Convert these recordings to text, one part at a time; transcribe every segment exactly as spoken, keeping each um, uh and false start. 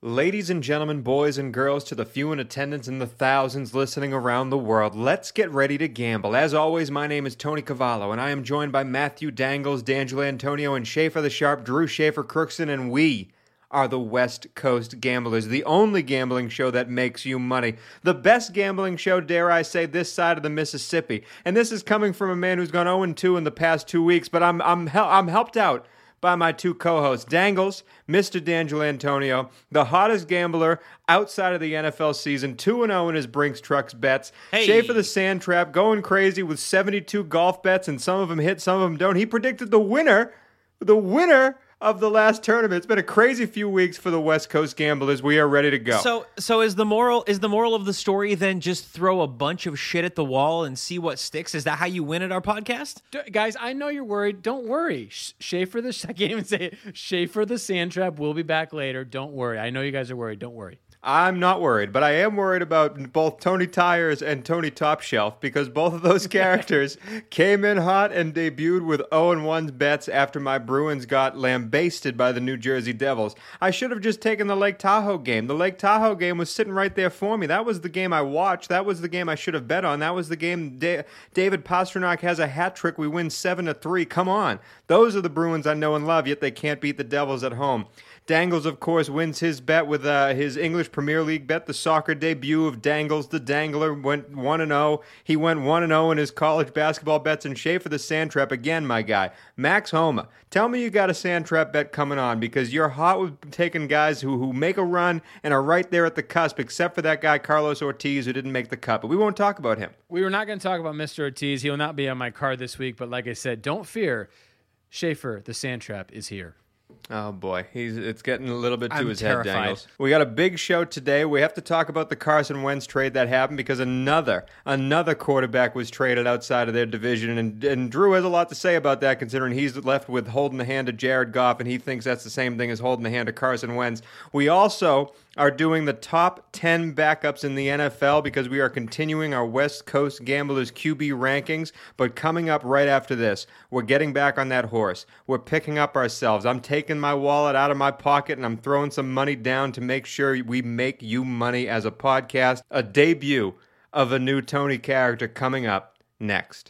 Ladies and gentlemen, boys and girls, to the few in attendance and the thousands listening around the world, let's get ready to gamble. As always, my name is Tony Cavallo, and I am joined by Matthew Dangles, D'Angelo Antonio, and Schaefer the Sharp, Drew Schaefer Crookston, and we are the West Coast Gamblers, the only gambling show that makes you money. The best gambling show, dare I say, this side of the Mississippi. And this is coming from a man who's gone oh and two in the past two weeks, but I'm I'm hel- I'm helped out by my two co-hosts, Dangles, Mister D'Angelo Antonio, the hottest gambler outside of the N F L season, two and oh in his Brinks Trucks bets. Hey. Schaefer the Sand Trap, going crazy with seventy-two golf bets, and some of them hit, some of them don't. He predicted the winner, the winner of the last tournament. It's been a crazy few weeks for the West Coast Gamblers. We are ready to go. So, so is the moral is the moral of the story then just throw a bunch of shit at the wall and see what sticks? Is that how you win at our podcast? D- Guys, I know you're worried. Don't worry. Sh- Schaefer the I can't even say it. Schaefer the Sand Trap will be back later. Don't worry. I know you guys are worried. Don't worry. I'm not worried, but I am worried about both Tony Tires and Tony Topshelf because both of those characters came in hot and debuted with oh and one bets after my Bruins got lambasted by the New Jersey Devils. I should have just taken the Lake Tahoe game. The Lake Tahoe game was sitting right there for me. That was the game I watched. That was the game I should have bet on. That was the game da- David Pastrnak has a hat trick. We win seven to three. Come on. Those are the Bruins I know and love, yet they can't beat the Devils at home. Dangles, of course, wins his bet with uh, his English Premier League bet. The soccer debut of Dangles, the Dangler, went one and oh. He went one and oh in his college basketball bets. And Schaefer the Sand Trap, again, my guy. Max Homa, tell me you got a Sand Trap bet coming on because you're hot with taking guys who, who make a run and are right there at the cusp, except for that guy Carlos Ortiz who didn't make the cut. But we won't talk about him. We were not going to talk about Mister Ortiz. He will not be on my card this week. But like I said, don't fear. Schaefer the Sand Trap is here. Oh boy, he's it's getting a little bit to I'm his terrified. head, Dangles. We got a big show today. We have to talk about the Carson Wentz trade that happened because another another quarterback was traded outside of their division, and, and Drew has a lot to say about that considering he's left with holding the hand of Jared Goff, and he thinks that's the same thing as holding the hand of Carson Wentz. We also are doing the top ten backups in the N F L because we are continuing our West Coast Gamblers Q B rankings. But coming up right after this, we're getting back on that horse. We're picking up ourselves. I'm taking my wallet out of my pocket and I'm throwing some money down to make sure we make you money as a podcast. A debut of a new Tony character coming up next.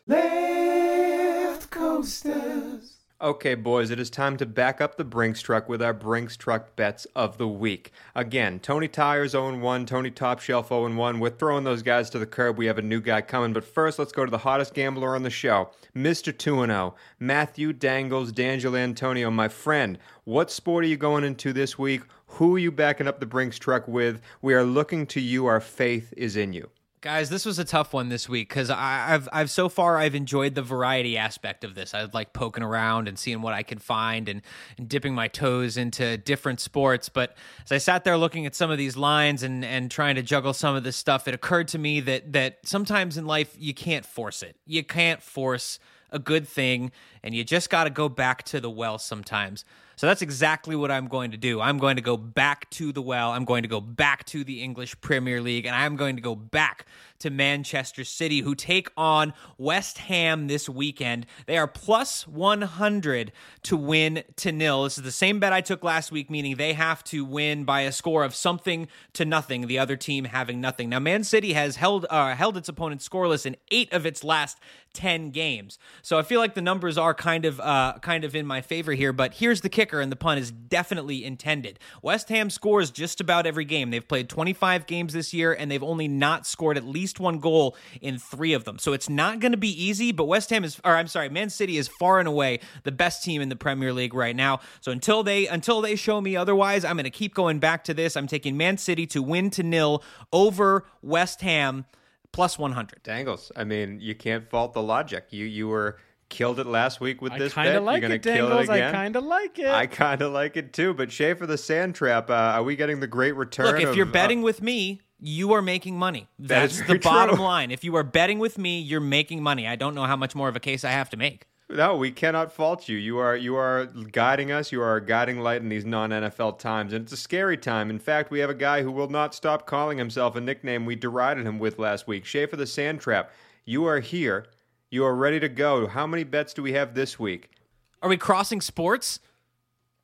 Left Coasters. Okay, boys, it is time to back up the Brinks truck with our Brinks truck bets of the week. Again, Tony Tires oh and one, Tony Topshelf oh and one. We're throwing those guys to the curb. We have a new guy coming. But first, let's go to the hottest gambler on the show, Mister two and oh, Matthew Dangles, D'Angelo Antonio. My friend, what sport are you going into this week? Who are you backing up the Brinks truck with? We are looking to you. Our faith is in you. Guys, this was a tough one this week because I've I've so far I've enjoyed the variety aspect of this. I like poking around and seeing what I could find and, and dipping my toes into different sports. But as I sat there looking at some of these lines and, and trying to juggle some of this stuff, it occurred to me that that sometimes in life you can't force it. You can't force a good thing, and you just got to go back to the well sometimes. So that's exactly what I'm going to do. I'm going to go back to the well. I'm going to go back to the English Premier League, and I'm going to go back to Manchester City, who take on West Ham this weekend. They are plus one hundred to win to nil. This is the same bet I took last week, meaning they have to win by a score of something to nothing, the other team having nothing. Now, Man City has held uh, held its opponent scoreless in eight of its last ten games. So I feel like the numbers are kind of uh, kind of in my favor here, but here's the kicker, and the pun is definitely intended. West Ham scores just about every game. They've played twenty-five games this year, and they've only not scored at least one goal in three of them. So it's not going to be easy, but West Ham is, or I'm sorry, Man City is far and away the best team in the Premier League right now. So until they until they show me otherwise, I'm going to keep going back to this. I'm taking Man City to win to nil over West Ham plus one hundred. Dangles, I mean, you can't fault the logic. You you were killed it last week with I this kinda bet. like You're going it, to kill it Dangles. again. I kind of like it. I kind of like it too. But Schaefer the Sand Trap, uh, are we getting the great return? Look, if of, you're betting uh, with me, you are making money. That is That's very the bottom true. line. If you are betting with me, you're making money. I don't know how much more of a case I have to make. No, we cannot fault you. You are you are guiding us. You are a guiding light in these non-N F L times, and it's a scary time. In fact, we have a guy who will not stop calling himself a nickname we derided him with last week. Schaefer the Sand Trap, you are here. You are ready to go. How many bets do we have this week? Are we crossing sports?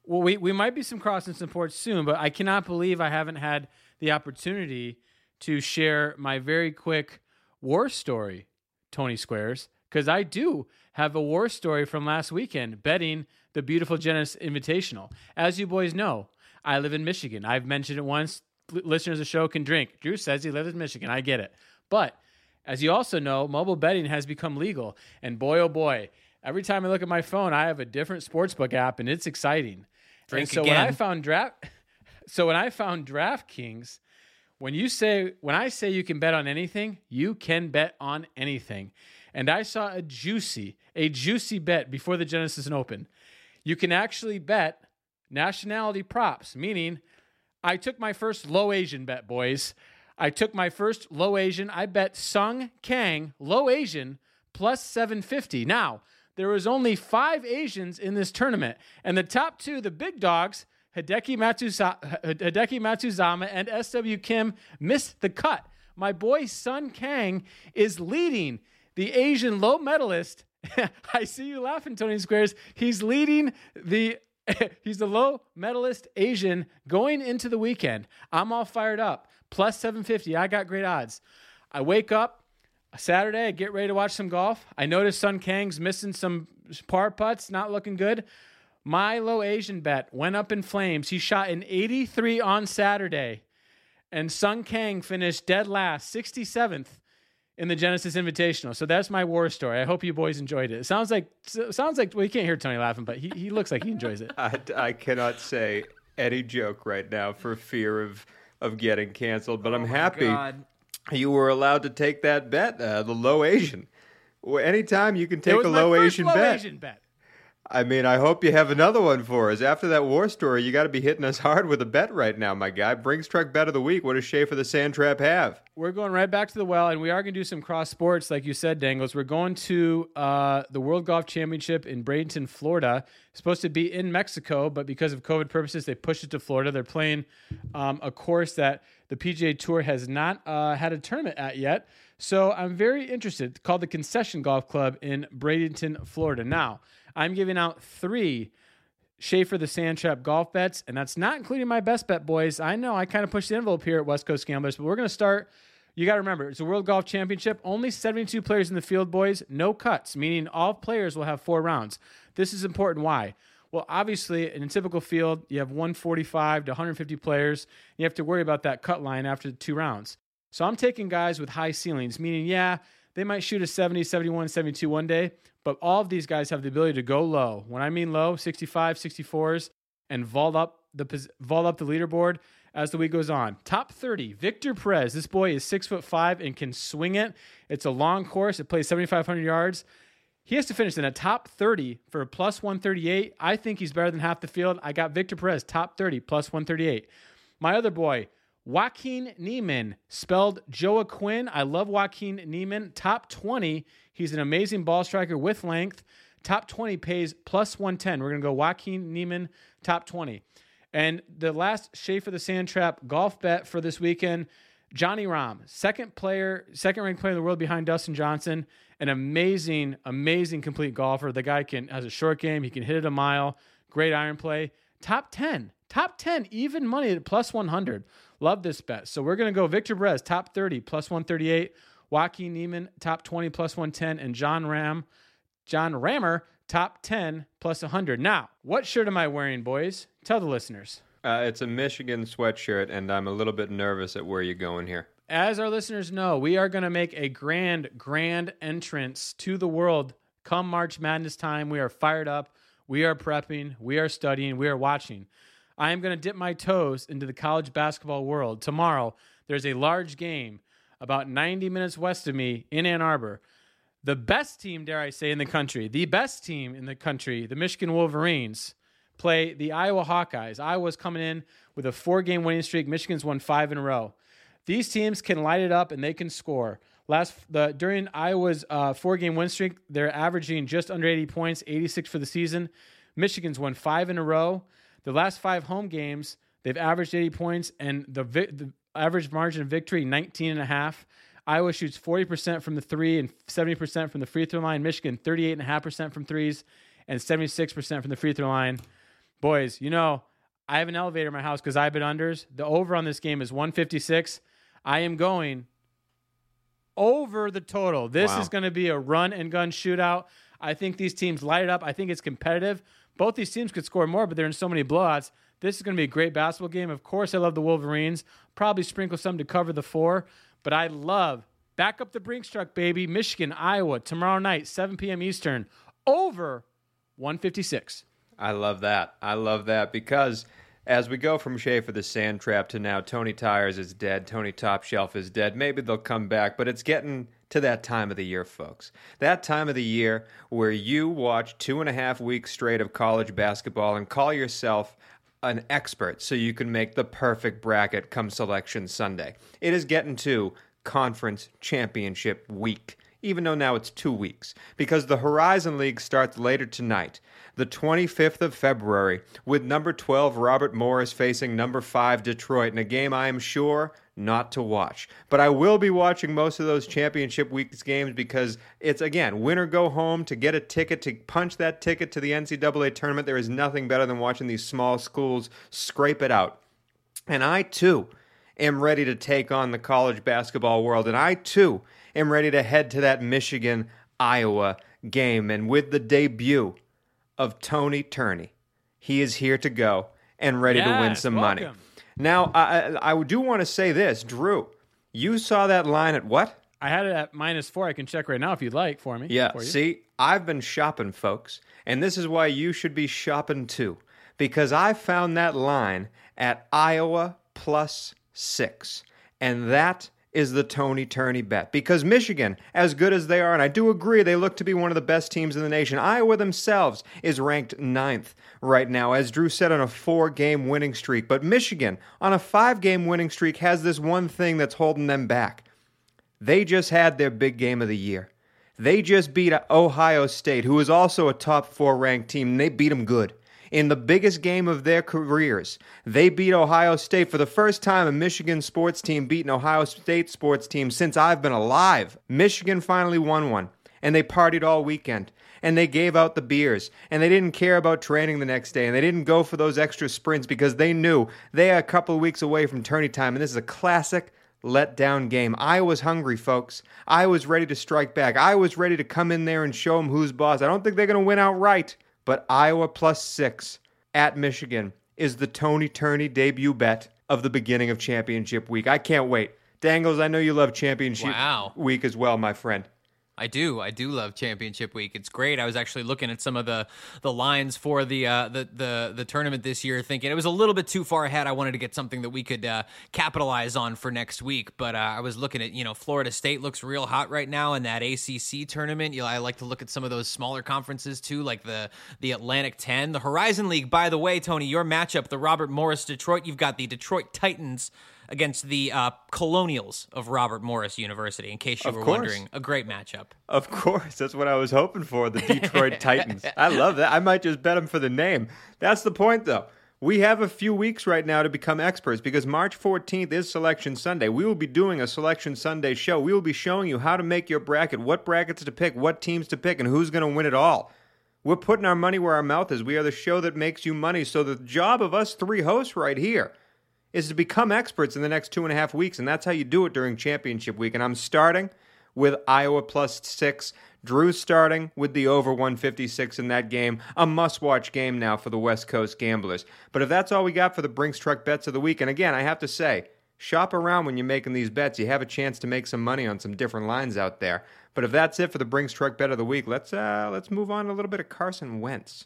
Well, we, we might be some cross and support soon, but I cannot believe I haven't had the opportunity to share my very quick war story, Tony Squares, because I do have a war story from last weekend betting the Beautiful Genesis Invitational. As you boys know, I live in Michigan. I've mentioned it once. L- listeners of the show can drink. Drew says he lives in Michigan. I get it. But as you also know, mobile betting has become legal. And boy, oh boy, every time I look at my phone, I have a different sportsbook app, and it's exciting. Drink and so again. when I found draft, so when I found DraftKings, when you say when I say you can bet on anything, you can bet on anything. And I saw a juicy, a juicy bet before the Genesis Open. You can actually bet nationality props, meaning I took my first low Asian bet, boys. I took my first low Asian. I bet Sung Kang, low Asian, plus seven fifty. Now, there was only five Asians in this tournament, and the top two, the big dogs, Hideki, Matsuza- Hideki Matsuzama and S W Kim, missed the cut. My boy Sun Kang is leading the Asian low medalist. I see you laughing, Tony Squares. He's leading the he's the low medalist Asian going into the weekend. I'm all fired up. Plus seven fifty. I got great odds. I wake up Saturday, I get ready to watch some golf. I notice Sun Kang's missing some par putts, not looking good. My low Asian bet went up in flames. He shot an eighty-three on Saturday, and Sun Kang finished dead last, sixty-seventh in the Genesis Invitational. So that's my war story. I hope you boys enjoyed it. It sounds like sounds like well, you can't hear Tony laughing, but he he looks like he enjoys it. I, I cannot say any joke right now for fear of of getting canceled, but I'm happy God. you were allowed to take that bet, uh, the low Asian. Well, anytime you can It take was a my low first Asian low bet. Asian bet. I mean, I hope you have another one for us. After that war story, you got to be hitting us hard with a bet right now, my guy. Brinks Truck Bet of the Week. What does Schaefer the Sand Trap have? We're going right back to the well, and we are going to do some cross sports, like you said, Dangles. We're going to uh, the World Golf Championship in Bradenton, Florida. It's supposed to be in Mexico, but because of COVID purposes, they pushed it to Florida. They're playing um, a course that the P G A Tour has not uh, had a tournament at yet. So I'm very interested. It's called the Concession Golf Club in Bradenton, Florida. Now, I'm giving out three Schaefer the Sand Trap golf bets, and that's not including my best bet, boys. I know I kind of pushed the envelope here at West Coast Gamblers, but we're going to start. You got to remember, it's a World Golf Championship. Only seventy-two players in the field, boys. No cuts, meaning all players will have four rounds. This is important. Why? Well, obviously, in a typical field, you have one forty-five to one hundred fifty players. You have to worry about that cut line after two rounds. So I'm taking guys with high ceilings, meaning, yeah, they might shoot a seventy, seventy-one, seventy-two one day, but all of these guys have the ability to go low. When I mean low, sixty-five, sixty-fours, and vault up the vault up the leaderboard as the week goes on. Top thirty, Victor Perez. This boy is six foot five and can swing it. It's a long course. It plays seventy-five hundred yards. He has to finish in a top thirty for a plus one thirty-eight. I think he's better than half the field. I got Victor Perez, top thirty, plus one thirty-eight. My other boy, Joaquin Niemann, spelled Joaquin. I love Joaquin Niemann. Top twenty. He's an amazing ball striker with length. Top twenty pays plus one ten. We're going to go Joaquin Niemann, top twenty. And the last Schaefer the Sand Trap golf bet for this weekend, Johnny Rahm, second player, second ranked player in the world behind Dustin Johnson. An amazing, amazing complete golfer. The guy can has a short game. He can hit it a mile. Great iron play. Top ten. Top ten, even money at plus one hundred. Love this bet. So we're going to go Victor Perez, top thirty, plus one thirty-eight. Joaquin Niemann, top twenty, plus one ten. And John Ram, John Rammer, top ten, plus one hundred. Now, what shirt am I wearing, boys? Tell the listeners. Uh, it's a Michigan sweatshirt, and I'm a little bit nervous at where you're going here. As our listeners know, we are going to make a grand, grand entrance to the world come March Madness time. We are fired up. We are prepping. We are studying. We are watching. I am going to dip my toes into the college basketball world. Tomorrow, there's a large game about ninety minutes west of me in Ann Arbor. The best team, dare I say, in the country, the best team in the country, the Michigan Wolverines, play the Iowa Hawkeyes. Iowa's coming in with a four-game winning streak. Michigan's won five in a row. These teams can light it up and they can score. Last the during Iowa's uh, four-game win streak, they're averaging just under eighty points, eighty-six for the season. Michigan's won five in a row. The last five home games, they've averaged eighty points, and the, vi- the average margin of victory, nineteen and a half. Iowa shoots forty percent from the three and seventy percent from the free throw line. Michigan, thirty-eight point five percent from threes and seventy-six percent from the free throw line. Boys, you know, I have an elevator in my house because I've been unders. The over on this game is one fifty-six. I am going over the total. This Wow. is going to be a run and gun shootout. I think these teams light it up. I think it's competitive. Both these teams could score more, but they're in so many blowouts. This is going to be a great basketball game. Of course, I love the Wolverines. Probably sprinkle some to cover the four, but I love back up the Brinks truck, baby. Michigan, Iowa, tomorrow night, seven p.m. Eastern, over one fifty-six. I love that. I love that because as we go from Schaefer the Sand Trap to now Tony Tires is dead, Tony Top Shelf is dead, maybe they'll come back, but it's getting to that time of the year, folks. That time of the year where you watch two and a half weeks straight of college basketball and call yourself an expert so you can make the perfect bracket come Selection Sunday. It is getting to Conference Championship Week, even though now it's two weeks, because the Horizon League starts later tonight, the twenty-fifth of February, with number twelve Robert Morris facing number five Detroit in a game I am sure not to watch. But I will be watching most of those championship weeks games because it's, again, win or go home. To get a ticket, to punch that ticket to the N C double A tournament, there is nothing better than watching these small schools scrape it out. And I, too, am ready to take on the college basketball world. And I, too, am ready to head to that Michigan-Iowa game. And with the debut of Tony Turney, he is here to go and ready yes, to win some welcome. money. Now, I, I do want to say this. Drew, you saw that line at what? I had it at minus four. I can check right now if you'd like for me. Yeah, for you. see, I've been shopping, folks. And this is why you should be shopping, too. Because I found that line at Iowa plus six. And that is the Tony Turney bet. Because Michigan, as good as they are, and I do agree they look to be one of the best teams in the nation, Iowa themselves is ranked ninth right now, as Drew said, on a four-game winning streak. But Michigan, on a five-game winning streak, has this one thing that's holding them back. They just had their big game of the year. They just beat Ohio State, who is also a top four ranked team, and they beat them good. In the biggest game of their careers, they beat Ohio State. For the first time, a Michigan sports team beat an Ohio State sports team since I've been alive. Michigan finally won one, and they partied all weekend, and they gave out the beers, and they didn't care about training the next day, and they didn't go for those extra sprints because they knew they are a couple of weeks away from tourney time, and this is a classic letdown game. I was hungry, folks. I was ready to strike back. I was ready to come in there and show them who's boss. I don't think they're going to win outright. But Iowa plus six at Michigan is the Tony Turney debut bet of the beginning of championship week. I can't wait. Dangles, I know you love championship Wow. week as well, my friend. I do. I do love Championship Week. It's great. I was actually looking at some of the the lines for the uh, the the the tournament this year, thinking it was a little bit too far ahead. I wanted to get something that we could uh, capitalize on for next week. But uh, I was looking at, you know, Florida State looks real hot right now in that A C C tournament. You know, I like to look at some of those smaller conferences too, like the the Atlantic ten, the Horizon League. By the way, Tony, your matchup, the Robert Morris Detroit. You've got the Detroit Titans against the uh, Colonials of Robert Morris University, in case you Of were course. wondering. A great matchup. Of course, that's what I was hoping for, the Detroit Titans. I love that. I might just bet them for the name. That's the point, though. We have a few weeks right now to become experts because March fourteenth is Selection Sunday. We will be doing a Selection Sunday show. We will be showing you how to make your bracket, what brackets to pick, what teams to pick, and who's going to win it all. We're putting our money where our mouth is. We are the show that makes you money. So the job of us three hosts right here is to become experts in the next two and a half weeks, and that's how you do it during championship week. And I'm starting with Iowa plus six. Drew's starting with the over one fifty-six in that game. A must-watch game now for the West Coast gamblers. But if that's all we got for the Brinks Truck Bets of the week, and again, I have to say, shop around when you're making these bets. You have a chance to make some money on some different lines out there. But if that's it for the Brinks Truck Bet of the week, let's uh, let's move on to a little bit of Carson Wentz.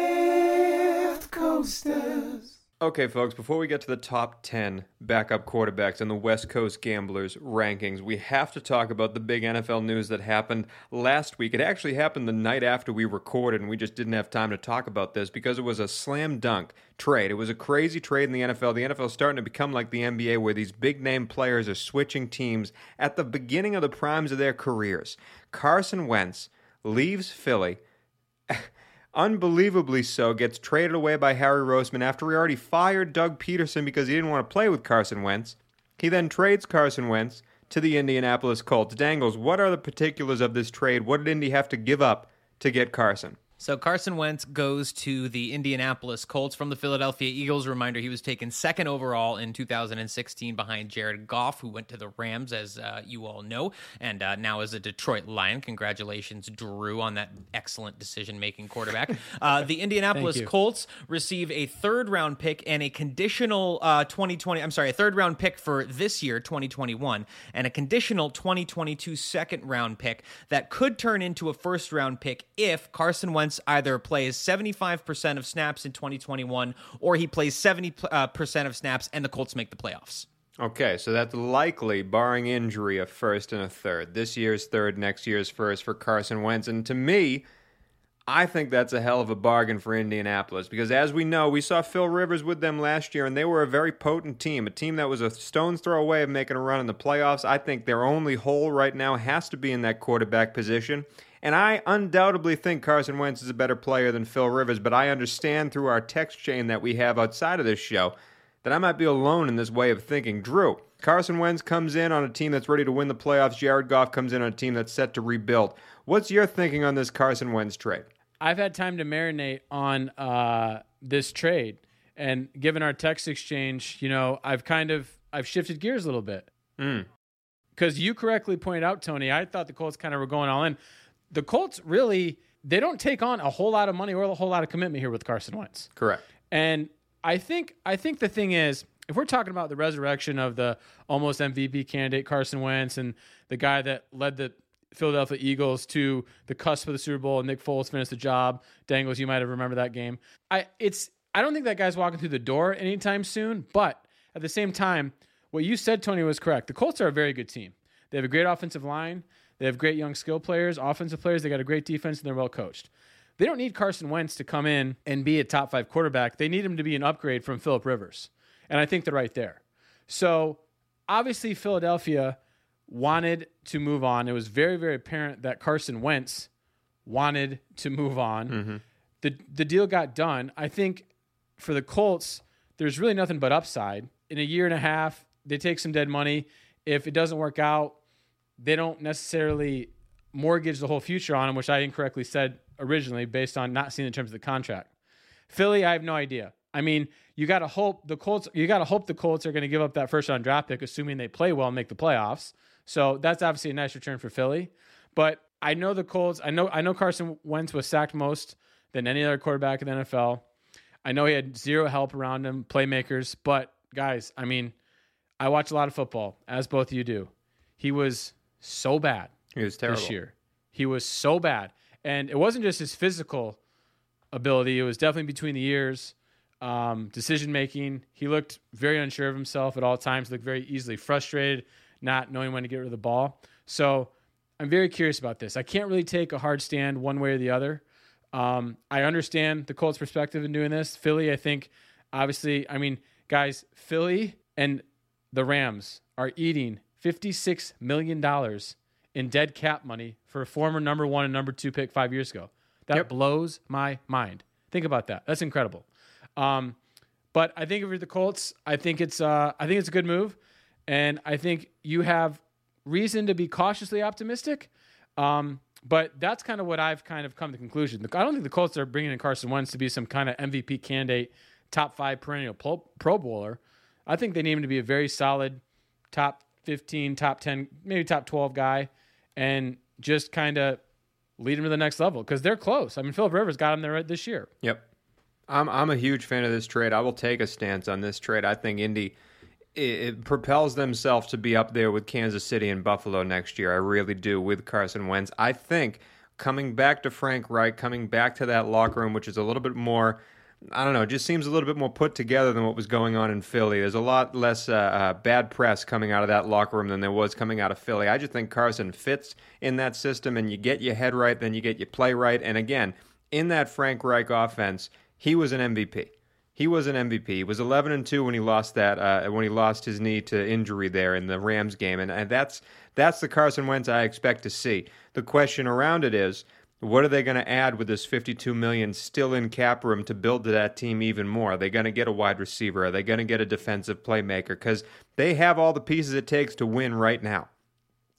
Left Coasters. Okay, folks, before we get to the top ten backup quarterbacks in the West Coast Gamblers rankings, we have to talk about the big N F L news that happened last week. It actually happened the night after we recorded, and we just didn't have time to talk about this because it was a slam dunk trade. It was a crazy trade in the N F L. The N F L is starting to become like the N B A, where these big-name players are switching teams at the beginning of the primes of their careers. Carson Wentz leaves Philly, unbelievably so, gets traded away by Harry Roseman after he already fired Doug Peterson because he didn't want to play with Carson Wentz. He then trades Carson Wentz to the Indianapolis Colts. Dangles, what are the particulars of this trade? What did Indy have to give up to get Carson? So Carson Wentz goes to the Indianapolis Colts from the Philadelphia Eagles. Reminder, he was taken second overall in two thousand sixteen behind Jared Goff, who went to the Rams, as uh, you all know, and uh, now is a Detroit Lion. Congratulations, Drew, on that excellent decision-making quarterback. uh, the Indianapolis Colts receive a third-round pick and a conditional uh, twenty twenty, I'm sorry, a third-round pick for this year, twenty twenty-one, and a conditional twenty twenty-two second-round pick that could turn into a first-round pick if Carson Wentz either plays seventy-five percent of snaps in twenty twenty-one or he plays seventy percent of snaps and the Colts make the playoffs. Okay, so that's likely, barring injury, a first and a third. This year's third, next year's first for Carson Wentz. And to me, I think that's a hell of a bargain for Indianapolis because, as we know, we saw Phil Rivers with them last year, and they were a very potent team, a team that was a stone's throw away of making a run in the playoffs. I think their only hole right now has to be in that quarterback position. And I undoubtedly think Carson Wentz is a better player than Phil Rivers, but I understand through our text chain that we have outside of this show that I might be alone in this way of thinking. Drew, Carson Wentz comes in on a team that's ready to win the playoffs. Jared Goff comes in on a team that's set to rebuild. What's your thinking on this Carson Wentz trade? I've had time to marinate on uh, this trade, and given our text exchange, you know, I've kind of I've shifted gears a little bit. Because mm. you correctly pointed out, Tony, I thought the Colts kind of were going all in. The Colts really, they don't take on a whole lot of money or a whole lot of commitment here with Carson Wentz. Correct. And I think I think the thing is, if we're talking about the resurrection of the almost M V P candidate Carson Wentz and the guy that led the Philadelphia Eagles to the cusp of the Super Bowl and Nick Foles finished the job, Dangles, you might have remembered that game. I it's I don't think that guy's walking through the door anytime soon, but at the same time, what you said, Tony, was correct. The Colts are a very good team. They have a great offensive line. They have great young skill players, offensive players. They got a great defense, and they're well coached. They don't need Carson Wentz to come in and be a top five quarterback. They need him to be an upgrade from Phillip Rivers, and I think they're right there. So obviously Philadelphia wanted to move on. It was very, very apparent that Carson Wentz wanted to move on. Mm-hmm. The, the deal got done. I think for the Colts, there's really nothing but upside. In a year and a half, they take some dead money. If it doesn't work out, they don't necessarily mortgage the whole future on him, which I incorrectly said originally based on not seeing the terms of the contract. Philly, I have no idea. I mean, you got to hope the Colts. You got to hope the Colts are going to give up that first round draft pick, assuming they play well and make the playoffs. So that's obviously a nice return for Philly. But I know the Colts. I know. I know Carson Wentz was sacked most than any other quarterback in the N F L. I know he had zero help around him, playmakers. But guys, I mean, I watch a lot of football, as both of you do. He was so bad. He was terrible this year. He was so bad. And it wasn't just his physical ability. It was definitely between the ears, um, decision-making. He looked very unsure of himself at all times, looked very easily frustrated, not knowing when to get rid of the ball. So I'm very curious about this. I can't really take a hard stand one way or the other. Um, I understand the Colts' perspective in doing this. Philly, I think, obviously, I mean, guys, Philly and the Rams are eating fifty-six million dollars in dead cap money for a former number one and number two pick five years ago. That yep. blows my mind. Think about that. That's incredible. Um, but I think if you're the Colts, I think it's uh, I think it's a good move, and I think you have reason to be cautiously optimistic. Um, but that's kind of what I've kind of come to the conclusion. I don't think the Colts are bringing in Carson Wentz to be some kind of M V P candidate, top five perennial pro, pro bowler. I think they need him to be a very solid top fifteen, top ten, maybe top twelve guy, and just kind of lead him to the next level because they're close. I mean, Phillip Rivers got him there right this year. Yep. I'm I'm a huge fan of this trade. I will take a stance on this trade. I think Indy it, it propels themselves to be up there with Kansas City and Buffalo next year. I really do with Carson Wentz. I think coming back to Frank Reich, coming back to that locker room, which is a little bit more, I don't know, it just seems a little bit more put together than what was going on in Philly. There's a lot less uh, uh, bad press coming out of that locker room than there was coming out of Philly. I just think Carson fits in that system, and you get your head right, then you get your play right. And again, in that Frank Reich offense, he was an M V P. He was an M V P. He was eleven and two when he lost that uh, when he lost his knee to injury there in the Rams game, and, and that's that's the Carson Wentz I expect to see. The question around it is, what are they going to add with this fifty-two million dollars still in cap room to build to that team even more? Are they going to get a wide receiver? Are they going to get a defensive playmaker? Because they have all the pieces it takes to win right now.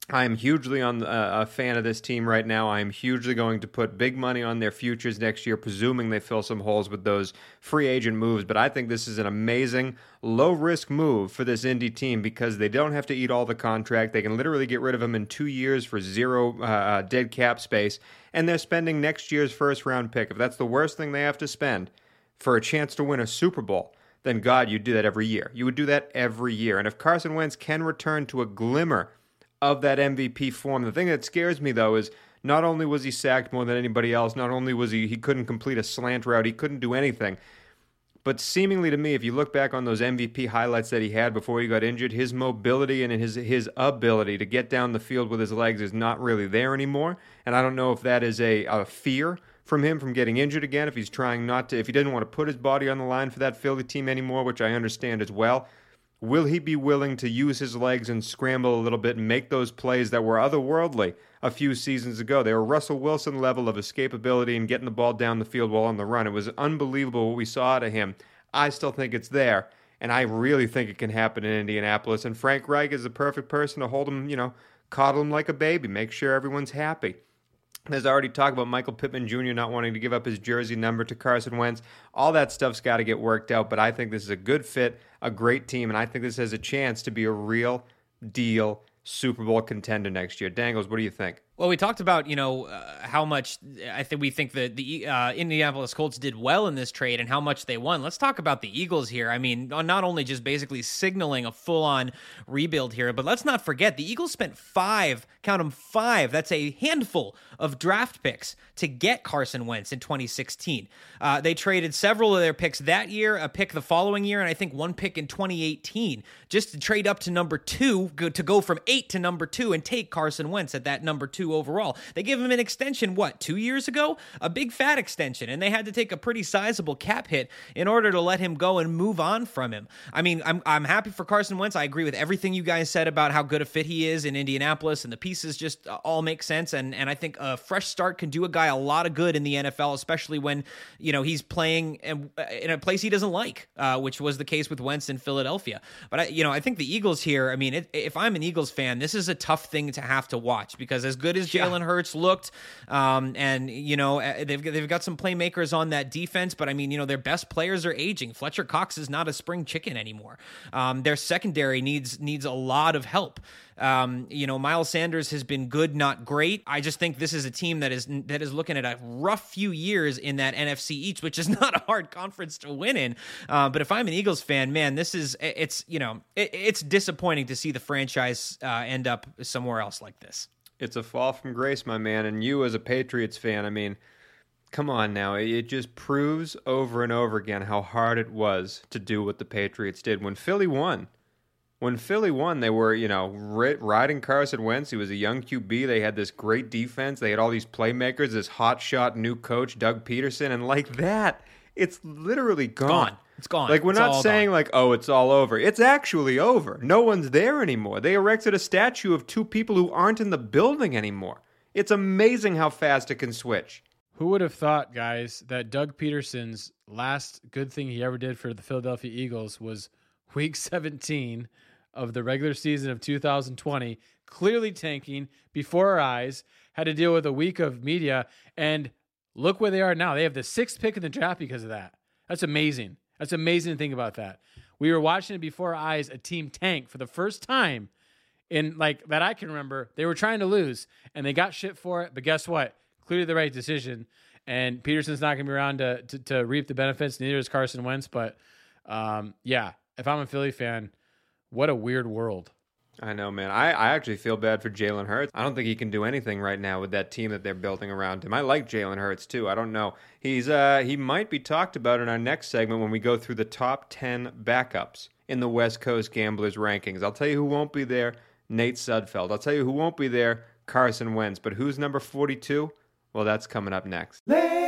I am hugely on uh, a fan of this team right now. I am hugely going to put big money on their futures next year, presuming they fill some holes with those free agent moves. But I think this is an amazing, low-risk move for this Indy team because they don't have to eat all the contract. They can literally get rid of him in two years for zero uh, dead cap space, and they're spending next year's first-round pick. If that's the worst thing they have to spend for a chance to win a Super Bowl, then God, you'd do that every year. You would do that every year. And if Carson Wentz can return to a glimmer of that M V P form. The thing that scares me, though, is not only was he sacked more than anybody else, not only was he he couldn't complete a slant route, he couldn't do anything, but seemingly to me, if you look back on those M V P highlights that he had before he got injured, his mobility and his his ability to get down the field with his legs is not really there anymore, and I don't know if that is a, a fear from him from getting injured again, if he's trying not to, if he didn't want to put his body on the line for that Philly team anymore, which I understand as well. Will he be willing to use his legs and scramble a little bit and make those plays that were otherworldly a few seasons ago? They were Russell Wilson level of escapability and getting the ball down the field while on the run. It was unbelievable what we saw out of him. I still think it's there, and I really think it can happen in Indianapolis. And Frank Reich is the perfect person to hold him, you know, coddle him like a baby, make sure everyone's happy. There's already talk about Michael Pittman Junior not wanting to give up his jersey number to Carson Wentz. All that stuff's got to get worked out, but I think this is a good fit, a great team, and I think this has a chance to be a real deal Super Bowl contender next year. Dangles, what do you think? Well, we talked about, you know, uh, how much I think we think that the uh, Indianapolis Colts did well in this trade and how much they won. Let's talk about the Eagles here. I mean, not only just basically signaling a full-on rebuild here, but let's not forget the Eagles spent five, count them five, that's a handful of draft picks to get Carson Wentz in twenty sixteen. Uh, they traded several of their picks that year, a pick the following year, and I think one pick in twenty eighteen, just to trade up to number two, go, to go from eight to number two and take Carson Wentz at that number two overall. They gave him an extension, what, two years ago? A big fat extension, and they had to take a pretty sizable cap hit in order to let him go and move on from him. I mean, I'm I'm happy for Carson Wentz. I agree with everything you guys said about how good a fit he is in Indianapolis, and the pieces just all make sense, and, and I think a fresh start can do a guy a lot of good in the N F L, especially when, you know, he's playing in, in a place he doesn't like, uh, which was the case with Wentz in Philadelphia. But, I, you know, I think the Eagles here, I mean, it, if I'm an Eagles fan, this is a tough thing to have to watch, because as good as Jalen Hurts looked, um, and, you know, they've, they've got some playmakers on that defense, but I mean, you know, their best players are aging. Fletcher Cox is not a spring chicken anymore. Um, their secondary needs needs a lot of help. Um, you know, Miles Sanders has been good, not great. I just think this is a team that is that is looking at a rough few years in that N F C East, which is not a hard conference to win in. Uh, but if I'm an Eagles fan, man, this is it's you know it, it's disappointing to see the franchise uh, end up somewhere else like this. It's a fall from grace, my man. And you, as a Patriots fan, I mean, come on now. It just proves over and over again how hard it was to do what the Patriots did when Philly won. When Philly won, they were, you know, riding Carson Wentz. He was a young Q B. They had this great defense. They had all these playmakers, this hotshot new coach, Doug Peterson. And like that, it's literally gone. Gone. It's gone. Like, we're it's not saying, gone. like, oh, it's all over. It's actually over. No one's there anymore. They erected a statue of two people who aren't in the building anymore. It's amazing how fast it can switch. Who would have thought, guys, that Doug Peterson's last good thing he ever did for the Philadelphia Eagles was week seventeen of the regular season of two thousand twenty, clearly tanking before our eyes, had to deal with a week of media, and look where they are now. They have the sixth pick in the draft because of that. That's amazing. That's amazing to think about that. We were watching it before our eyes, a team tank for the first time in, like, that I can remember. They were trying to lose, and they got shit for it, but guess what? Clearly the right decision, and Peterson's not going to be around to, to to reap the benefits. Neither is Carson Wentz, but um, yeah, if I'm a Philly fan, what a weird world. I know, man. I, I actually feel bad for Jalen Hurts. I don't think he can do anything right now with that team that they're building around him. I like Jalen Hurts, too. I don't know. He's uh he might be talked about in our next segment when we go through the top ten backups in the West Coast Gamblers rankings. I'll tell you who won't be there, Nate Sudfeld. I'll tell you who won't be there, Carson Wentz. But who's number forty-two? Well, that's coming up next.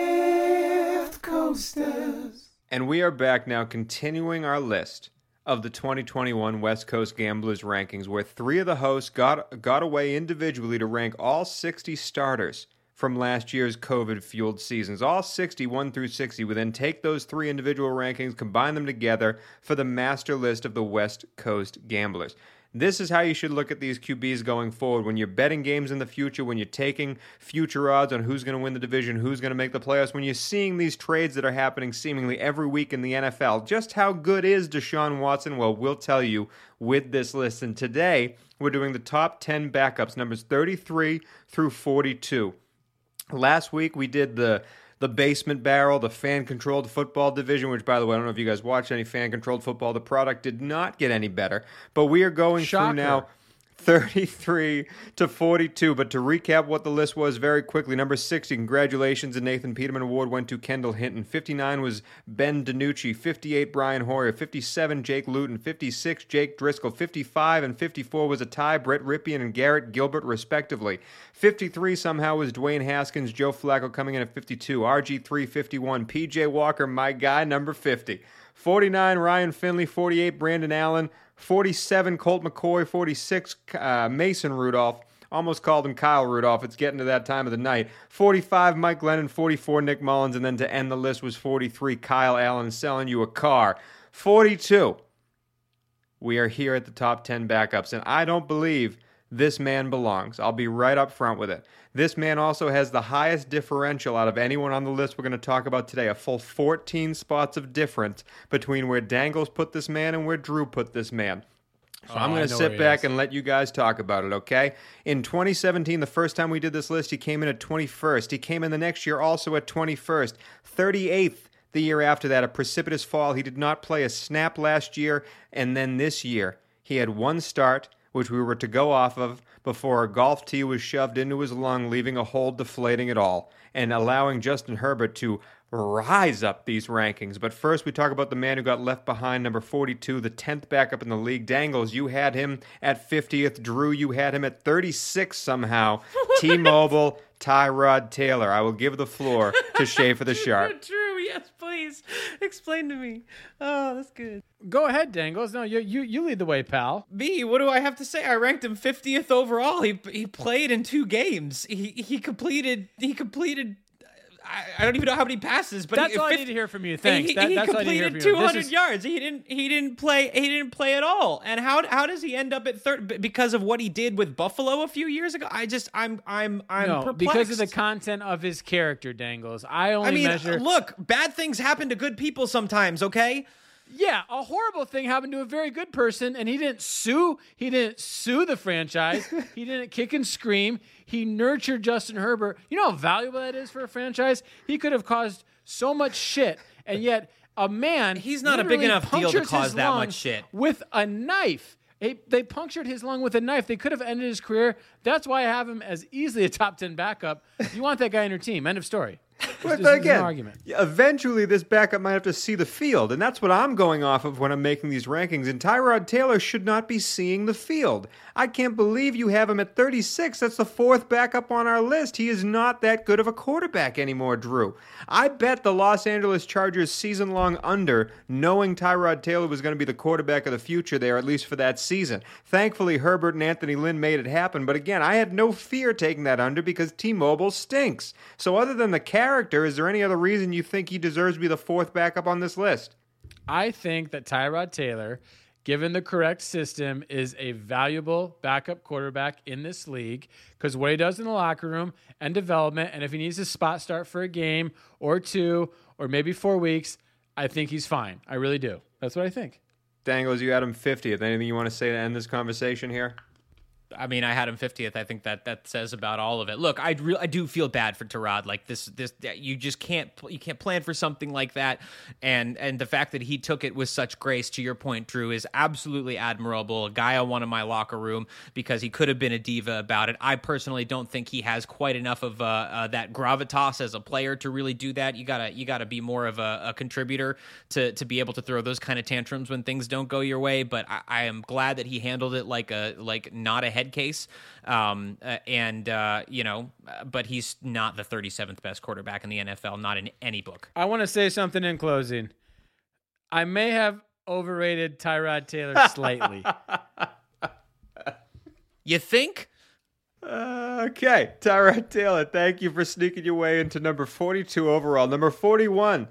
Left Coasters. And we are back now, continuing our list of the twenty twenty-one West Coast Gamblers rankings, where three of the hosts got got away individually to rank all sixty starters from last year's COVID-fueled seasons. All sixty-one through sixty. We then take those three individual rankings, combine them together for the master list of the West Coast Gamblers. This is how you should look at these Q Bs going forward. When you're betting games in the future, when you're taking future odds on who's going to win the division, who's going to make the playoffs, when you're seeing these trades that are happening seemingly every week in the N F L, just how good is Deshaun Watson? Well, we'll tell you with this list. And today, we're doing the top ten backups, numbers thirty-three through forty-two. Last week, we did the the basement barrel, the fan-controlled football division, which, by the way, I don't know if you guys watched any fan-controlled football. The product did not get any better. But we are going Shocker. through now thirty-three to forty-two. But to recap what the list was very quickly, number sixty, congratulations, the Nathan Peterman Award went to Kendall Hinton. fifty-nine was Ben DiNucci. fifty-eight, Brian Hoyer. fifty-seven, Jake Luton. fifty-six, Jake Driscoll. fifty-five and fifty-four was a tie, Brett Ripien and Garrett Gilbert, respectively. fifty-three somehow was Dwayne Haskins. Joe Flacco coming in at fifty-two. R G three, fifty-one. P J Walker, my guy, number fifty. forty-nine, Ryan Finley. forty-eight, Brandon Allen. forty-seven, Colt McCoy. forty-six, uh, Mason Rudolph. Almost called him Kyle Rudolph. It's getting to that time of the night. forty-five, Mike Glennon. forty-four, Nick Mullins. And then to end the list was forty-three, Kyle Allen selling you a car. forty-two, we are here at the top ten backups. And I don't believe this man belongs. I'll be right up front with it. This man also has the highest differential out of anyone on the list we're going to talk about today. A full fourteen spots of difference between where Dangles put this man and where Drew put this man. So Oh, I'm I going to know where sit he back is. and let you guys talk about it, okay? In twenty seventeen, the first time we did this list, he came in at twenty-first. He came in the next year also at twenty-first. thirty-eighth the year after that, a precipitous fall. He did not play a snap last year, and then this year, he had one start, which we were to go off of before a golf tee was shoved into his lung, leaving a hole deflating it all, and allowing Justin Herbert to rise up these rankings. But first, we talk about the man who got left behind, number forty-two, the tenth backup in the league. Dangles, you had him at fiftieth. Drew, you had him at thirty-six somehow. T-Mobile, Tyrod Taylor. I will give the floor to Schaefer the Shark. True, yes, please. Explain to me. Oh, that's good. Go ahead, Dangles. No, you you you lead the way, pal. Me, what do I have to say? I ranked him fiftieth overall. He he played in two games. He he completed he completed I, I don't even know how many passes, but That's he, all I fifty need to hear from you. Thanks. He, That- he that's all I need to hear completed from you. two This hundred is- yards. He didn't he didn't play he didn't play at all. And how how does he end up at third because of what he did with Buffalo a few years ago? I just I'm I'm I'm no, perplexed. because of the content of his character, Dangles. I only I mean, measure. look, bad things happen to good people sometimes, okay? Yeah, a horrible thing happened to a very good person, and he didn't sue. He didn't sue the franchise. He didn't kick and scream. He nurtured Justin Herbert. You know how valuable that is for a franchise? He could have caused so much shit, and yet a man. He's not a big literally enough deal to punctures cause his that lung much shit. with a knife. They- They punctured his lung with a knife. They could have ended his career. That's why I have him as easily a top ten backup. You want that guy in your team. End of story. But There's- there's again, no argument. eventually this backup might have to see the field, and that's what I'm going off of when I'm making these rankings. And Tyrod Taylor should not be seeing the field. I can't believe you have him at thirty-six. That's the fourth backup on our list. He is not that good of a quarterback anymore, Drew. I bet the Los Angeles Chargers season-long under, knowing Tyrod Taylor was going to be the quarterback of the future there, at least for that season. Thankfully, Herbert and Anthony Lynn made it happen, but again, I had no fear taking that under because T-Mobile stinks. So other than the character, is there any other reason you think he deserves to be the fourth backup on this list? I think that Tyrod Taylor, given the correct system, is a valuable backup quarterback in this league because what he does in the locker room and development, and if he needs a spot start for a game or two or maybe four weeks, I think he's fine. I really do. That's what I think. Dangles, you had him fiftieth. Anything you want to say to end this conversation here? I mean, I had him fiftieth. I think that that says about all of it. Look, I re- I do feel bad for Tyrod. Like this, this you just can't you can't plan for something like that. And and the fact that he took it with such grace, to your point, Drew, is absolutely admirable. A guy I want in my locker room because he could have been a diva about it. I personally don't think he has quite enough of uh, uh, that gravitas as a player to really do that. You gotta you gotta be more of a, a contributor to to be able to throw those kind of tantrums when things don't go your way. But I, I am glad that he handled it like a like not a head case, um, uh, and uh, you know, uh, but he's not the thirty-seventh best quarterback in the N F L, not in any book. I want to say something in closing. I may have overrated Tyrod Taylor slightly. You think? Uh, okay, Tyrod Taylor, thank you for sneaking your way into number forty-two overall. Number forty-one,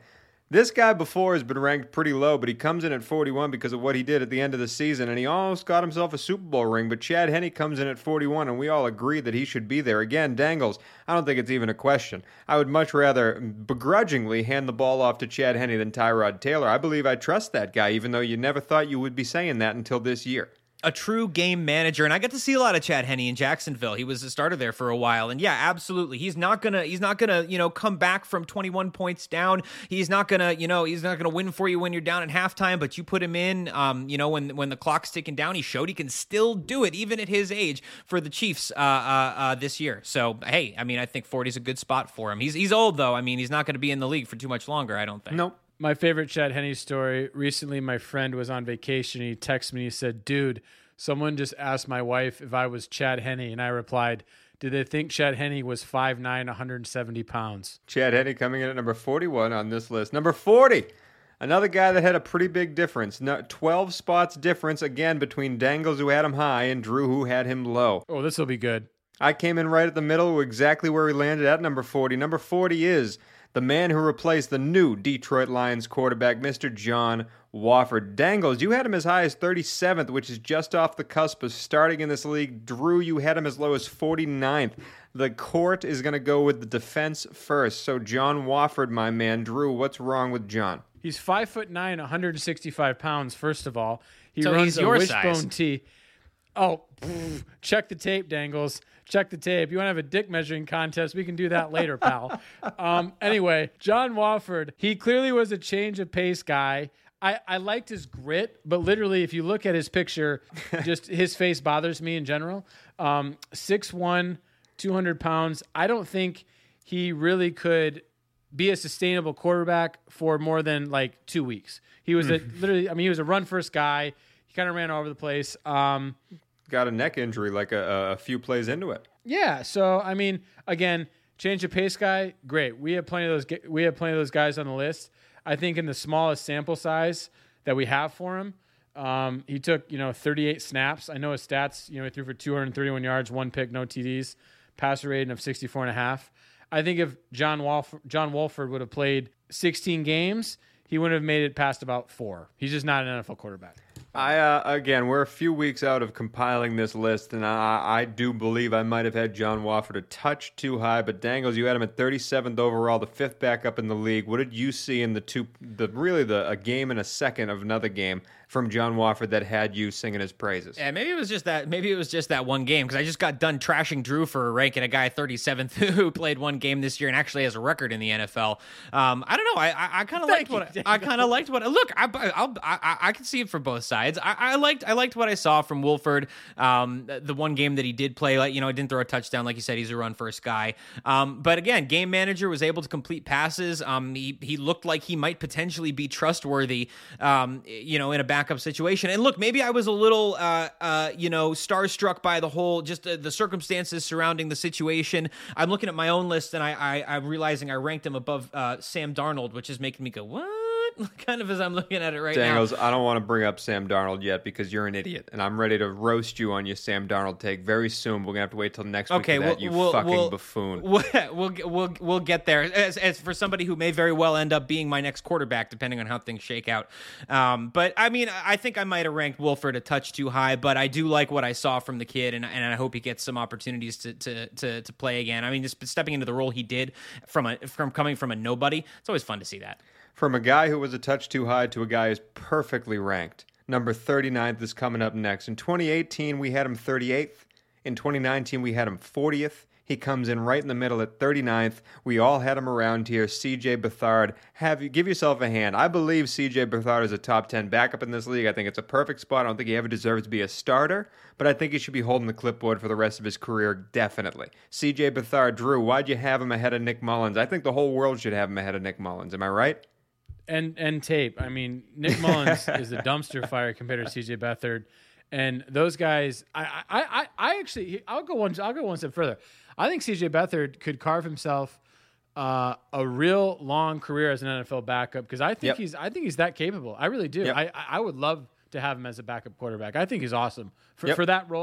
This guy before has been ranked pretty low, but he comes in at forty-one because of what he did at the end of the season, and he almost got himself a Super Bowl ring, but Chad Henne comes in at forty-one, and we all agree that he should be there. Again, Dangles, I don't think it's even a question. I would much rather begrudgingly hand the ball off to Chad Henne than Tyrod Taylor. I believe I trust that guy, even though you never thought you would be saying that until this year. A true game manager, and I got to see a lot of Chad Henne in Jacksonville. He was a starter there for a while, and yeah, absolutely, he's not gonna, he's not gonna, you know, come back from twenty-one points down. He's not gonna, you know, he's not gonna win for you when you're down at halftime. But you put him in, um, you know, when when the clock's ticking down, he showed he can still do it, even at his age, for the Chiefs uh, uh, uh, this year. So hey, I mean, I think forty is a good spot for him. He's he's old though. I mean, he's not going to be in the league for too much longer. I don't think. Nope. My favorite Chad Henne story. Recently, my friend was on vacation. He texted me. He said, "Dude, someone just asked my wife if I was Chad Henne," and I replied, "Did they think Chad Henne was five nine, one hundred seventy pounds?" Chad Henne coming in at number forty-one on this list. Number forty, another guy that had a pretty big difference. No, twelve spots difference, again, between Dangles, who had him high, and Drew, who had him low. Oh, this will be good. I came in right at the middle, exactly where he landed at number forty. Number forty is the man who replaced the new Detroit Lions quarterback, Mister John Wolford. Dangles, you had him as high as thirty-seventh, which is just off the cusp of starting in this league. Drew, you had him as low as forty-ninth. The court is going to go with the defense first. So John Wolford, my man. Drew, what's wrong with John? He's five foot nine, one hundred sixty-five pounds. First of all, he So runs he's a your wishbone size. tee. Oh, pff, check the tape, Dangles. Check the tape. You want to have a dick measuring contest? We can do that later, pal. Um, anyway, John Wolford, he clearly was a change of pace guy. I, I liked his grit, but literally, if you look at his picture, just his face bothers me in general. Um, six one, two hundred pounds. I don't think he really could be a sustainable quarterback for more than like two weeks. He was a literally, I mean, he was a run first guy. He kind of ran all over the place. Um, Got a neck injury like a, a few plays into it. Yeah, so I mean, again, change of pace guy, great. We have plenty of those. g- We have plenty of those guys on the list. I think in the smallest sample size that we have for him, um, he took you know thirty-eight snaps. I know his stats. You know, he threw for two hundred thirty-one yards, one pick, no T Ds, passer rating of sixty-four and a half. I think if John Wolf- John Wolford would have played sixteen games, he wouldn't have made it past about four. He's just not an N F L quarterback. I uh, again, we're a few weeks out of compiling this list, and I, I do believe I might have had John Wolford a touch too high. But Dangles, you had him at thirty-seventh overall, the fifth backup in the league. What did you see in the two, the really the a game and a second of another game from John Wolford that had you singing his praises? Yeah, maybe it was just that. Maybe it was just that one game because I just got done trashing Drew for ranking a guy thirty-seventh who played one game this year and actually has a record in the N F L. Um, I don't know. I I, I kind of liked you, what I, I kind of liked what. Look, I I'll, I I can see it from both sides. I, I liked I liked what I saw from Wolford. Um, the one game that he did play, like you know, he didn't throw a touchdown, like you said. He's a run first guy. Um, but again, game manager was able to complete passes. Um, he he looked like he might potentially be trustworthy. Um, you know, in a backup situation. And look, maybe I was a little, uh, uh, you know, starstruck by the whole, just uh, the circumstances surrounding the situation. I'm looking at my own list, and I, I, I'm realizing I ranked him above uh, Sam Darnold, which is making me go, what? Kind of as I'm looking at it right Dangles, now. I don't want to bring up Sam Darnold yet because you're an idiot, and I'm ready to roast you on your Sam Darnold take very soon. We're gonna have to wait till next Okay, week for that, we'll, you we'll, fucking we'll, buffoon. We'll, we'll we'll we'll get there. As, as for somebody who may very well end up being my next quarterback, depending on how things shake out. Um, but I mean, I think I might have ranked Wolford a touch too high, but I do like what I saw from the kid, and and I hope he gets some opportunities to to to, to play again. I mean, just stepping into the role he did from a from coming from a nobody, it's always fun to see that. From a guy who was a touch too high to a guy who's perfectly ranked. Number thirty-ninth is coming up next. In twenty eighteen, we had him thirty-eighth. In twenty nineteen, we had him fortieth. He comes in right in the middle at thirty-ninth. We all had him around here. C J Beathard. Have you give yourself a hand. I believe C J Beathard is a top ten backup in this league. I think it's a perfect spot. I don't think he ever deserves to be a starter, but I think he should be holding the clipboard for the rest of his career, definitely. C J Beathard, Drew, why'd you have him ahead of Nick Mullins? I think the whole world should have him ahead of Nick Mullins. Am I right? And and tape. I mean, Nick Mullins is a dumpster fire compared to C J Beathard, and those guys. I I I, I actually I'll go one I'll go one step further. I think C J Beathard could carve himself uh, a real long career as an N F L backup because I think Yep. he's I think he's that capable. I really do. Yep. I I I would love to have him as a backup quarterback. I think he's awesome for Yep. for that role.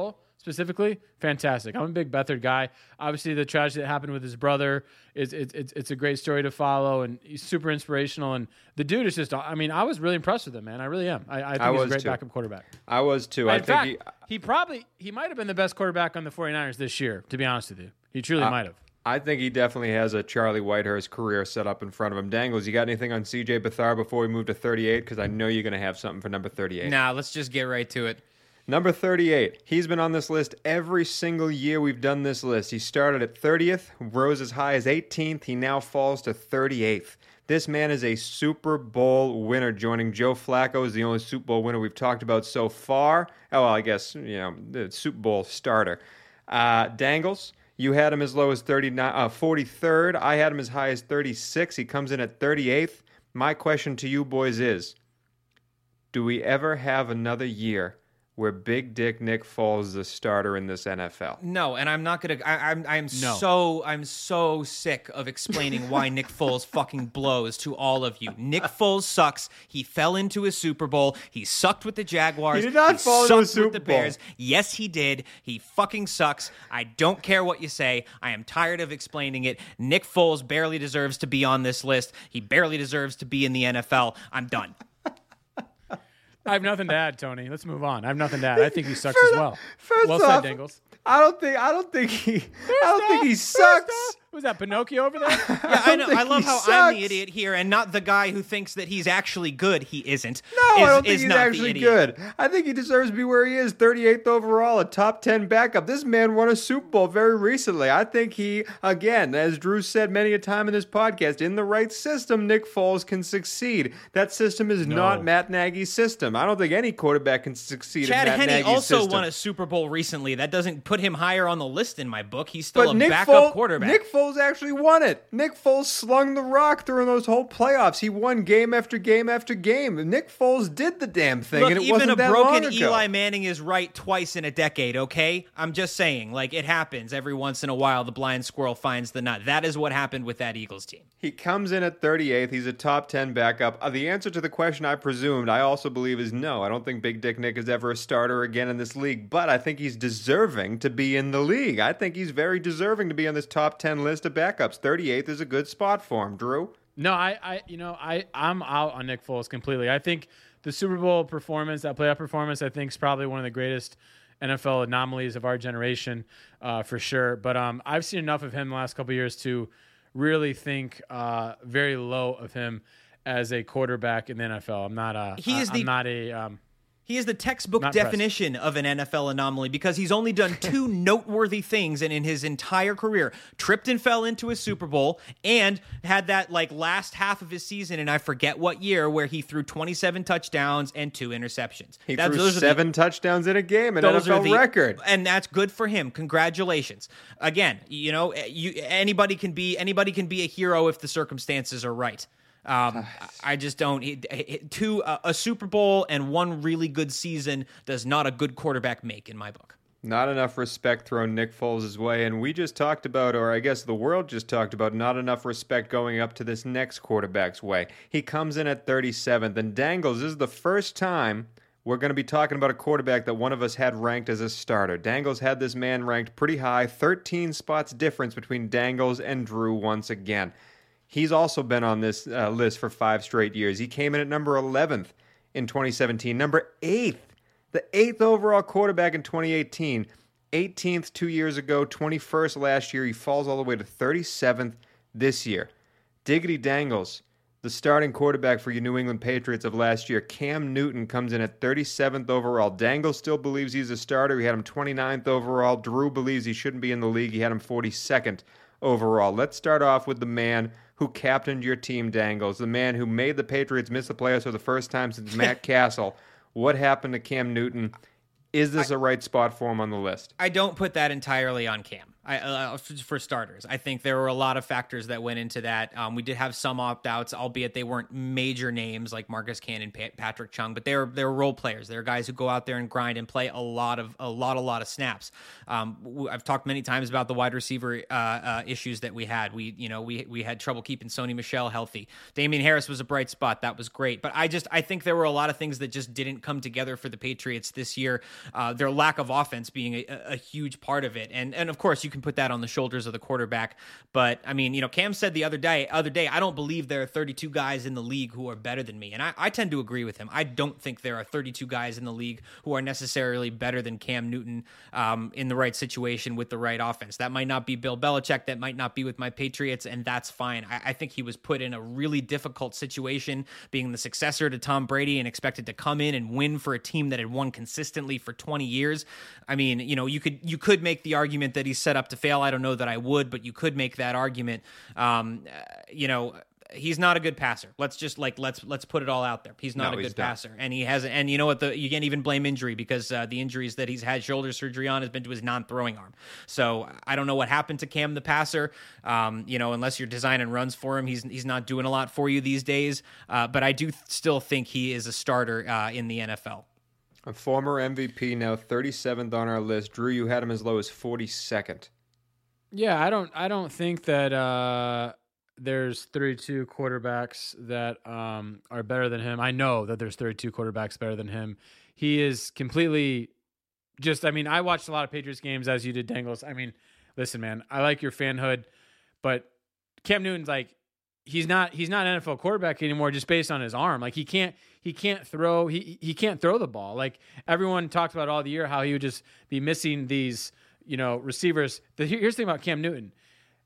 specifically, fantastic. I'm a big Beathard guy. Obviously, the tragedy that happened with his brother is it's it's it's a great story to follow, and he's super inspirational. And the dude is just, I mean, I was really impressed with him, man. I really am. I, I think I he's a was great too. backup quarterback. I was too. I In think fact, he, he probably he might have been the best quarterback on the 49ers this year. To be honest with you, he truly Uh, might have. I think he definitely has a Charlie Whitehurst career set up in front of him. Dangles, you got anything on C J Beathard before we move to thirty-eight? Because I know you're going to have something for number thirty-eight. Nah, let's just get right to it. Number thirty-eight. He's been on this list every single year we've done this list. He started at thirtieth, rose as high as eighteenth. He now falls to thirty-eighth. This man is a Super Bowl winner, joining Joe Flacco as the only Super Bowl winner we've talked about so far. Oh, well, I guess, you know, the Super Bowl starter. Uh, Dangles, you had him as low as thirty-nine, uh, forty-third. I had him as high as thirty-six. He comes in at thirty-eighth. My question to you boys is, do we ever have another year where Big Dick Nick Foles is the starter in this N F L? No, and I'm not gonna. I, I'm. I'm No. so. I'm so sick of explaining why Nick Foles fucking blows to all of you. Nick Foles sucks. He fell into a Super Bowl. He sucked with the Jaguars. He did not fall into a sucked Super with the Bowl. Bears. Yes, he did. He fucking sucks. I don't care what you say. I am tired of explaining it. Nick Foles barely deserves to be on this list. He barely deserves to be in the N F L. I'm done. I have nothing to add, Tony. Let's move on. I have nothing to add. I think he sucks as well. First well off, said, Dangles. I don't think I don't think he I don't think he First sucks. off, was that Pinocchio over there? Yeah, I know. think I love he how I'm the sucks. idiot here and not the guy who thinks that he's actually good. He isn't. No, is, I don't think is he's not the actually idiot. good. I think he deserves to be where he is, thirty-eighth overall, a top ten backup. This man won a Super Bowl very recently. I think he, again, as Drew said many a time in this podcast, in the right system, Nick Foles can succeed. That system is not Matt Nagy's system. I don't think any quarterback can succeed Chad in Matt Henne Nagy's also system. won a Super Bowl recently. That doesn't put him higher on the list in my book. He's still But a Nick backup Foles, quarterback. Nick Foles actually won it. Nick Foles slung the rock during those whole playoffs. He won game after game after game. Nick Foles did the damn thing, Look, and it even wasn't a that broken long ago. Eli Manning is right twice in a decade, okay? I'm just saying, like, it happens every once in a while. The blind squirrel finds the nut. That is what happened with that Eagles team. He comes in at thirty-eighth. He's a top ten backup. Uh, the answer to the question I presumed, I also believe, is no. I don't think Big Dick Nick is ever a starter again in this league, but I think he's deserving to be in the league. I think he's very deserving to be on this top ten list of backups. thirty-eighth is a good spot for him, Drew. No, I, I, you know, I, I'm out on Nick Foles completely. I think the Super Bowl performance, that playoff performance, I think is probably one of the greatest N F L anomalies of our generation, uh, for sure. But um, I've seen enough of him the last couple of years to really think uh, very low of him as a quarterback in the N F L. I'm not a, He is I'm the- not a. Um, He is the textbook Not pressed. definition of an N F L anomaly because he's only done two noteworthy things and in his entire career. Tripped and fell into a Super Bowl and had that like last half of his season, and I forget what year, where he threw twenty-seven touchdowns and two interceptions. He That's- threw those are the- seven touchdowns in a game, an those N F L are the record. and that's good for him. Congratulations. Again, you know, you anybody can be anybody can be a hero if the circumstances are right. Um, I just don't. It, it, two uh, a Super Bowl and one really good season does not a good quarterback make in my book. Not enough respect thrown Nick Foles' way, and we just talked about, or I guess the world just talked about, not enough respect going up to this next quarterback's way. He comes in at thirty-seventh, and Dangles, this is the first time we're going to be talking about a quarterback that one of us had ranked as a starter. Dangles had this man ranked pretty high, thirteen spots difference between Dangles and Drew once again. He's also been on this uh, list for five straight years. He came in at number eleventh in twenty seventeen, number eighth, the eighth overall quarterback in twenty eighteen, eighteenth two years ago, twenty-first last year. He falls all the way to thirty-seventh this year. Diggity Dangles, the starting quarterback for your New England Patriots of last year, Cam Newton, comes in at thirty-seventh overall. Dangles still believes he's a starter. He had him twenty-ninth overall. Drew believes he shouldn't be in the league. He had him forty-second overall. Let's start off with the man who captained your team, Dangles, the man who made the Patriots miss the playoffs for the first time since Matt Castle. What happened to Cam Newton? Is this a right spot for him on the list? I don't put that entirely on Cam. I, uh, for starters, I think there were a lot of factors that went into that. Um, we did have some opt-outs, albeit they weren't major names like Marcus Cannon, pa- Patrick Chung, but they were they were role players. They're guys who go out there and grind and play a lot of a lot a lot of snaps. Um, I've talked many times about the wide receiver uh, uh, issues that we had. We you know we we had trouble keeping Sony Michel healthy. Damian Harris was a bright spot. That was great, but I just I think there were a lot of things that just didn't come together for the Patriots this year. Uh, their lack of offense being a, a huge part of it, and and of course you can put that on the shoulders of the quarterback. But I mean, you know, Cam said the other day, other day, I don't believe there are thirty-two guys in the league who are better than me. And I, I tend to agree with him. I don't think there are thirty-two guys in the league who are necessarily better than Cam Newton um, in the right situation with the right offense. That might not be Bill Belichick. That might not be with my Patriots. And that's fine. I, I think he was put in a really difficult situation being the successor to Tom Brady and expected to come in and win for a team that had won consistently for twenty years. I mean, you know, you could, you could make the argument that he's set up to fail. I don't know that I would, but you could make that argument. Um, uh, you know, he's not a good passer. Let's just like let's let's put it all out there. He's not No, a he's good not. passer, and he has. And you know what? The you can't even blame injury because uh, the injuries that he's had shoulder surgery on has been to his non-throwing arm. So I don't know what happened to Cam the passer. Um, you know, unless you're designing runs for him, he's he's not doing a lot for you these days. Uh, but I do th- still think he is a starter uh, in the N F L. A former M V P, now thirty-seventh on our list. Drew, you had him as low as forty-second. Yeah, I don't I don't think that uh, there's thirty-two quarterbacks that um, are better than him. I know that there's thirty-two quarterbacks better than him. He is completely just I mean, I watched a lot of Patriots games as you did, Dangles. I mean, listen, man, I like your fanhood, but Cam Newton's like he's not he's not an N F L quarterback anymore just based on his arm. Like he can't he can't throw he he can't throw the ball. Like everyone talked about all the year how he would just be missing these, you know, receivers. The, here's the thing about Cam Newton.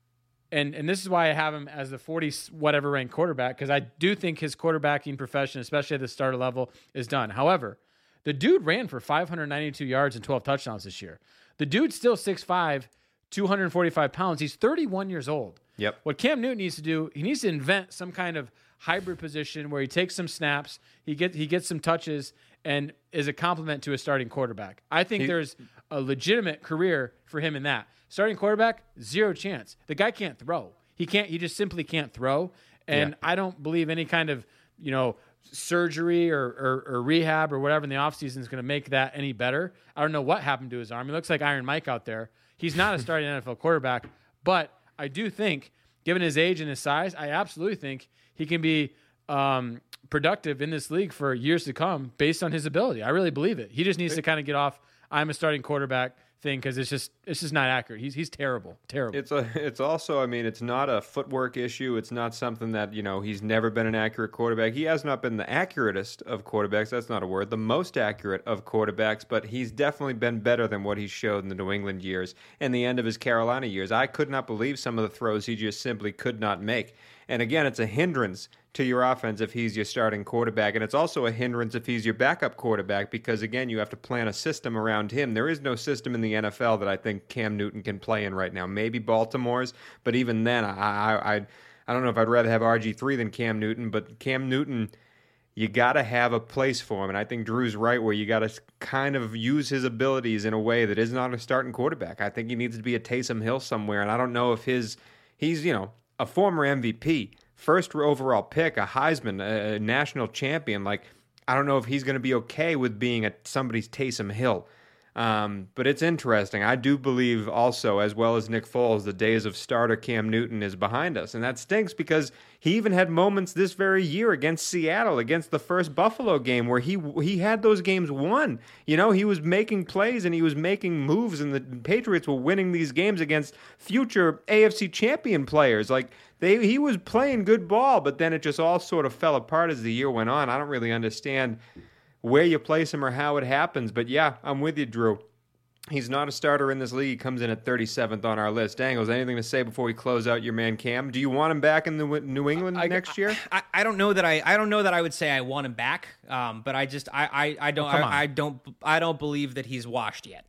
And and this is why I have him as the forty whatever ranked quarterback, because I do think his quarterbacking profession, especially at the starter level, is done. However, the dude ran for five hundred ninety-two yards and twelve touchdowns this year. The dude's still six five, two hundred forty-five pounds. He's thirty-one years old. Yep. What Cam Newton needs to do, he needs to invent some kind of hybrid position where he takes some snaps, he gets he gets some touches, and is a complement to a starting quarterback. I think He- there's a legitimate career for him in that. Starting quarterback, zero chance. The guy can't throw. He can't. He just simply can't throw. And Yeah. I don't believe any kind of, you know, surgery or, or, or rehab or whatever in the offseason is going to make that any better. I don't know what happened to his arm. He looks like Iron Mike out there. He's not a starting N F L quarterback, but I do think, given his age and his size, I absolutely think he can be um, productive in this league for years to come based on his ability. I really believe it. He just needs to kind of get off I'm a starting quarterback thing because it's just it's just not accurate. He's he's terrible, terrible. It's a, it's also, I mean, it's not a footwork issue. It's not something that, you know, he's never been an accurate quarterback. He has not been the accuratest of quarterbacks. That's not a word. The most accurate of quarterbacks, but he's definitely been better than what he showed in the New England years and the end of his Carolina years. I could not believe some of the throws he just simply could not make. And again, it's a hindrance to your offense if he's your starting quarterback. And it's also a hindrance if he's your backup quarterback because, again, you have to plan a system around him. There is no system in the N F L that I think Cam Newton can play in right now. Maybe Baltimore's, but even then, I I, I, I don't know if I'd rather have R G three than Cam Newton, but Cam Newton, you got to have a place for him. And I think Drew's right where you got to kind of use his abilities in a way that is not a starting quarterback. I think he needs to be a Taysom Hill somewhere. And I don't know if his, he's, you know, a former M V P, first overall pick, a Heisman, a national champion. Like, I don't know if he's going to be okay with being a somebody's Taysom Hill. Um, but it's interesting. I do believe also, as well as Nick Foles, the days of starter Cam Newton is behind us. And that stinks because he even had moments this very year against Seattle, against the first Buffalo game, where he he had those games won. You know, he was making plays and he was making moves, and the Patriots were winning these games against future A F C champion players. Like, they he was playing good ball, but then it just all sort of fell apart as the year went on. I don't really understand where you place him or how it happens. But yeah, I'm with you, Drew. He's not a starter in this league. He comes in at thirty-seventh on our list. Dangles, anything to say before we close out your man Cam? Do you want him back in the New England I, next year? I, I don't know that I I don't know that I would say I want him back. Um, but I just I I, I don't Oh, come on. I, I don't I don't believe that he's washed yet.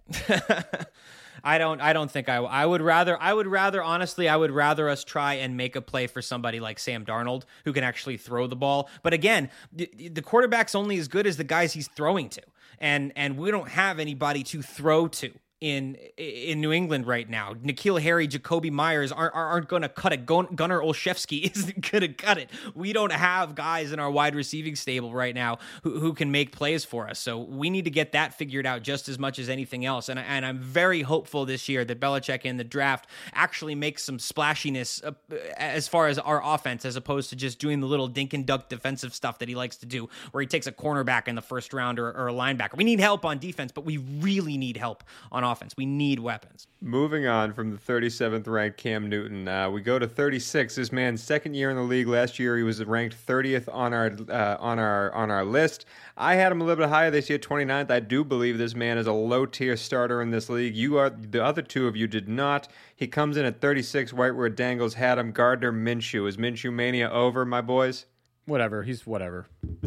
I don't I don't think I I would rather I would rather honestly I would rather us try and make a play for somebody like Sam Darnold who can actually throw the ball. But again, the, the quarterback's only as good as the guys he's throwing to. And and we don't have anybody to throw to in in New England right now. N'Keal Harry, Jacoby Myers aren't aren't going to cut it. Gunnar Olszewski isn't going to cut it. We don't have guys in our wide receiving stable right now who, who can make plays for us. So we need to get that figured out just as much as anything else. And, and I'm very hopeful this year that Belichick in the draft actually makes some splashiness uh, as far as our offense, as opposed to just doing the little dink and dunk defensive stuff that he likes to do, where he takes a cornerback in the first round or, or a linebacker. We need help on defense, but we really need help on offense. We need weapons. Moving on from the thirty-seventh ranked Cam Newton, uh, we go to thirty-six. This man's second year in the league. Last year he was ranked thirtieth on our uh, on our on our list. I had him a little bit higher this year, twenty-ninth. I do believe this man is a low tier starter in this league. You are the other two of you did not. He comes in at thirty-six, right where Dangles had him. Gardner Minshew. Is Minshew mania over, my boys? Whatever. He's whatever.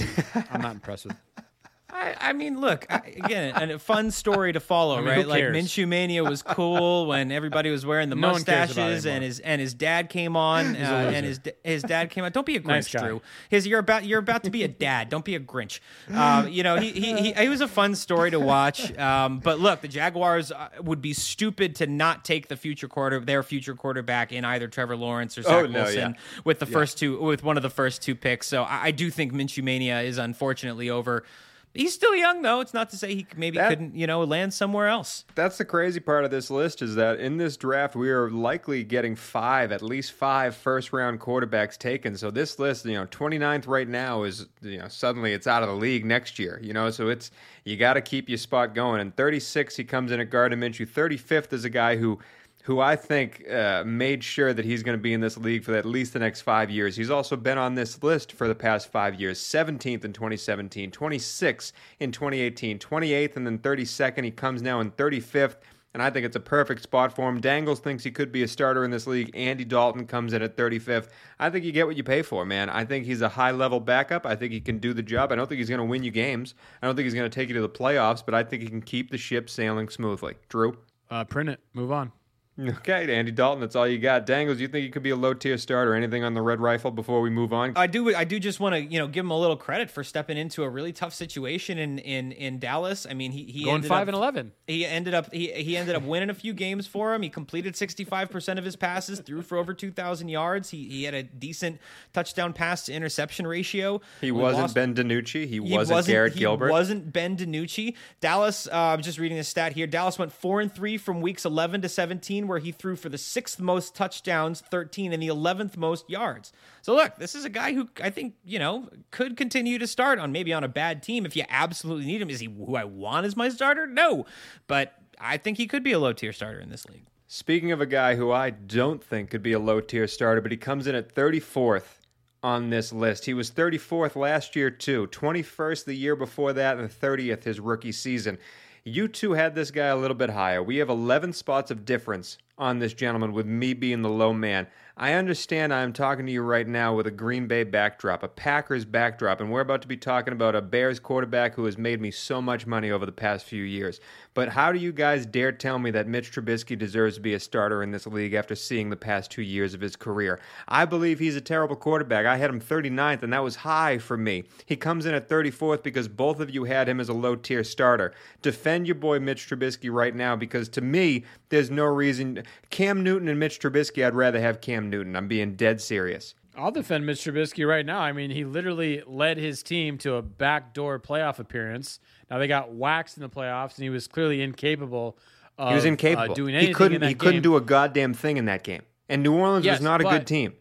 I'm not impressed with. I, I mean, look, I, again, a fun story to follow, I mean, right? who Like cares? Minshew Mania was cool when everybody was wearing the No one cares about it mustaches, anymore. and his and his dad came on, uh, a and loser. his his dad came on. Don't be a Grinch, Nice guy. Drew. His you're about you're about to be a dad. Don't be a Grinch. Uh, you know, he, he he he was a fun story to watch. Um, but look, the Jaguars uh, would be stupid to not take the future quarter their future quarterback in either Trevor Lawrence or Zach Oh, no, Wilson yeah. with the first two with one of the first two picks. So I, I do think Minshew Mania is unfortunately over. He's still young, though. It's not to say he maybe That- couldn't, you know, land somewhere else. That's the crazy part of this list is that in this draft, we are likely getting five, at least five first-round quarterbacks taken. So this list, you know, twenty-ninth right now is, you know, suddenly it's out of the league next year, you know, so it's, you got to keep your spot going. And thirty-six, he comes in at Gardner Minshew. thirty-fifth is a guy who who I think uh, made sure that he's going to be in this league for at least the next five years. He's also been on this list for the past five years. seventeenth in twenty seventeen, twenty-sixth in twenty eighteen, twenty-eighth, and then thirty-second. He comes now in thirty-fifth, and I think it's a perfect spot for him. Dangles thinks he could be a starter in this league. Andy Dalton comes in at thirty-fifth. I think you get what you pay for, man. I think he's a high-level backup. I think he can do the job. I don't think he's going to win you games. I don't think he's going to take you to the playoffs, but I think he can keep the ship sailing smoothly. Drew? Uh, print it. Move on. Okay, Andy Dalton, that's all you got. Dangles, you think he could be a low-tier starter? Anything on the red rifle before we move on? I do. I do just want to, you know, give him a little credit for stepping into a really tough situation in in, in Dallas. I mean, he he Going ended five up, and eleven. He ended up he he ended up winning a few games for him. He completed sixty-five percent of his passes, threw for over two thousand yards. He he had a decent touchdown pass to interception ratio. He We wasn't lost- Ben DiNucci. He, He wasn't, Garrett he Gilbert. wasn't Ben DiNucci. Dallas, uh, I'm just reading this stat here. Dallas went four and three from weeks eleven to seventeen, where he threw for the sixth most touchdowns, thirteen, and the eleventh most yards. So look, this is a guy who I think, you know, could continue to start on maybe on a bad team if you absolutely need him. Is he who I want as my starter? No, but I think he could be a low tier starter in this league. Speaking of a guy who I don't think could be a low-tier starter, but he comes in at thirty-fourth on this list. He was thirty-fourth last year, too. twenty-first the year before that, and thirtieth his rookie season. You two had this guy a little bit higher. We have eleven spots of difference on this gentleman, with me being the low man. I understand I'm talking to you right now with a Green Bay backdrop, a Packers backdrop, and we're about to be talking about a Bears quarterback who has made me so much money over the past few years. But how do you guys dare tell me that Mitch Trubisky deserves to be a starter in this league after seeing the past two years of his career? I believe he's a terrible quarterback. I had him thirty-ninth, and that was high for me. He comes in at thirty-fourth because both of you had him as a low-tier starter. Defend your boy Mitch Trubisky right now, because to me, there's no reason. Cam Newton and Mitch Trubisky, I'd rather have Cam Newton. I'm being dead serious. I'll defend Mitch Trubisky right now. I mean, he literally led his team to a backdoor playoff appearance. Now they got waxed in the playoffs, and he was clearly incapable of He was incapable. uh, doing anything he couldn't. in that he couldn't game. do a goddamn thing in that game. And New Orleans Yes, was not a but- good team.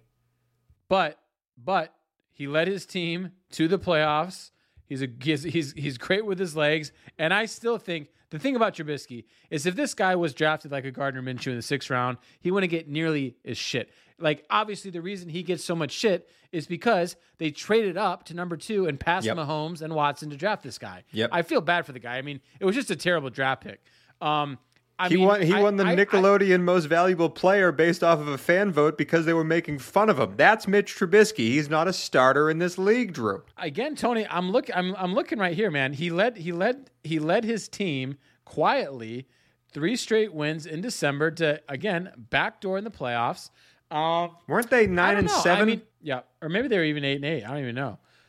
But but he led his team to the playoffs. He's a he's he's, he's great with his legs, and I still think the thing about Trubisky is if this guy was drafted like a Gardner Minshew in the sixth round, he wouldn't get nearly as shit. Like, obviously, the reason he gets so much shit is because they traded up to number two and passed Yep. Mahomes and Watson to draft this guy. Yep. I feel bad for the guy. I mean, it was just a terrible draft pick. Um, I He mean, won. He I- won the I- I- Nickelodeon Most Valuable Player based off of a fan vote because they were making fun of him. That's Mitch Trubisky. He's not a starter in this league, Drew. Again, Tony, I'm look I'm I'm looking right here, man. He led he led he led his team quietly three straight wins in December to again backdoor in the playoffs. Um, Weren't they I nine don't and know. seven? I mean, yeah, or maybe they were even eight and eight. I don't even know.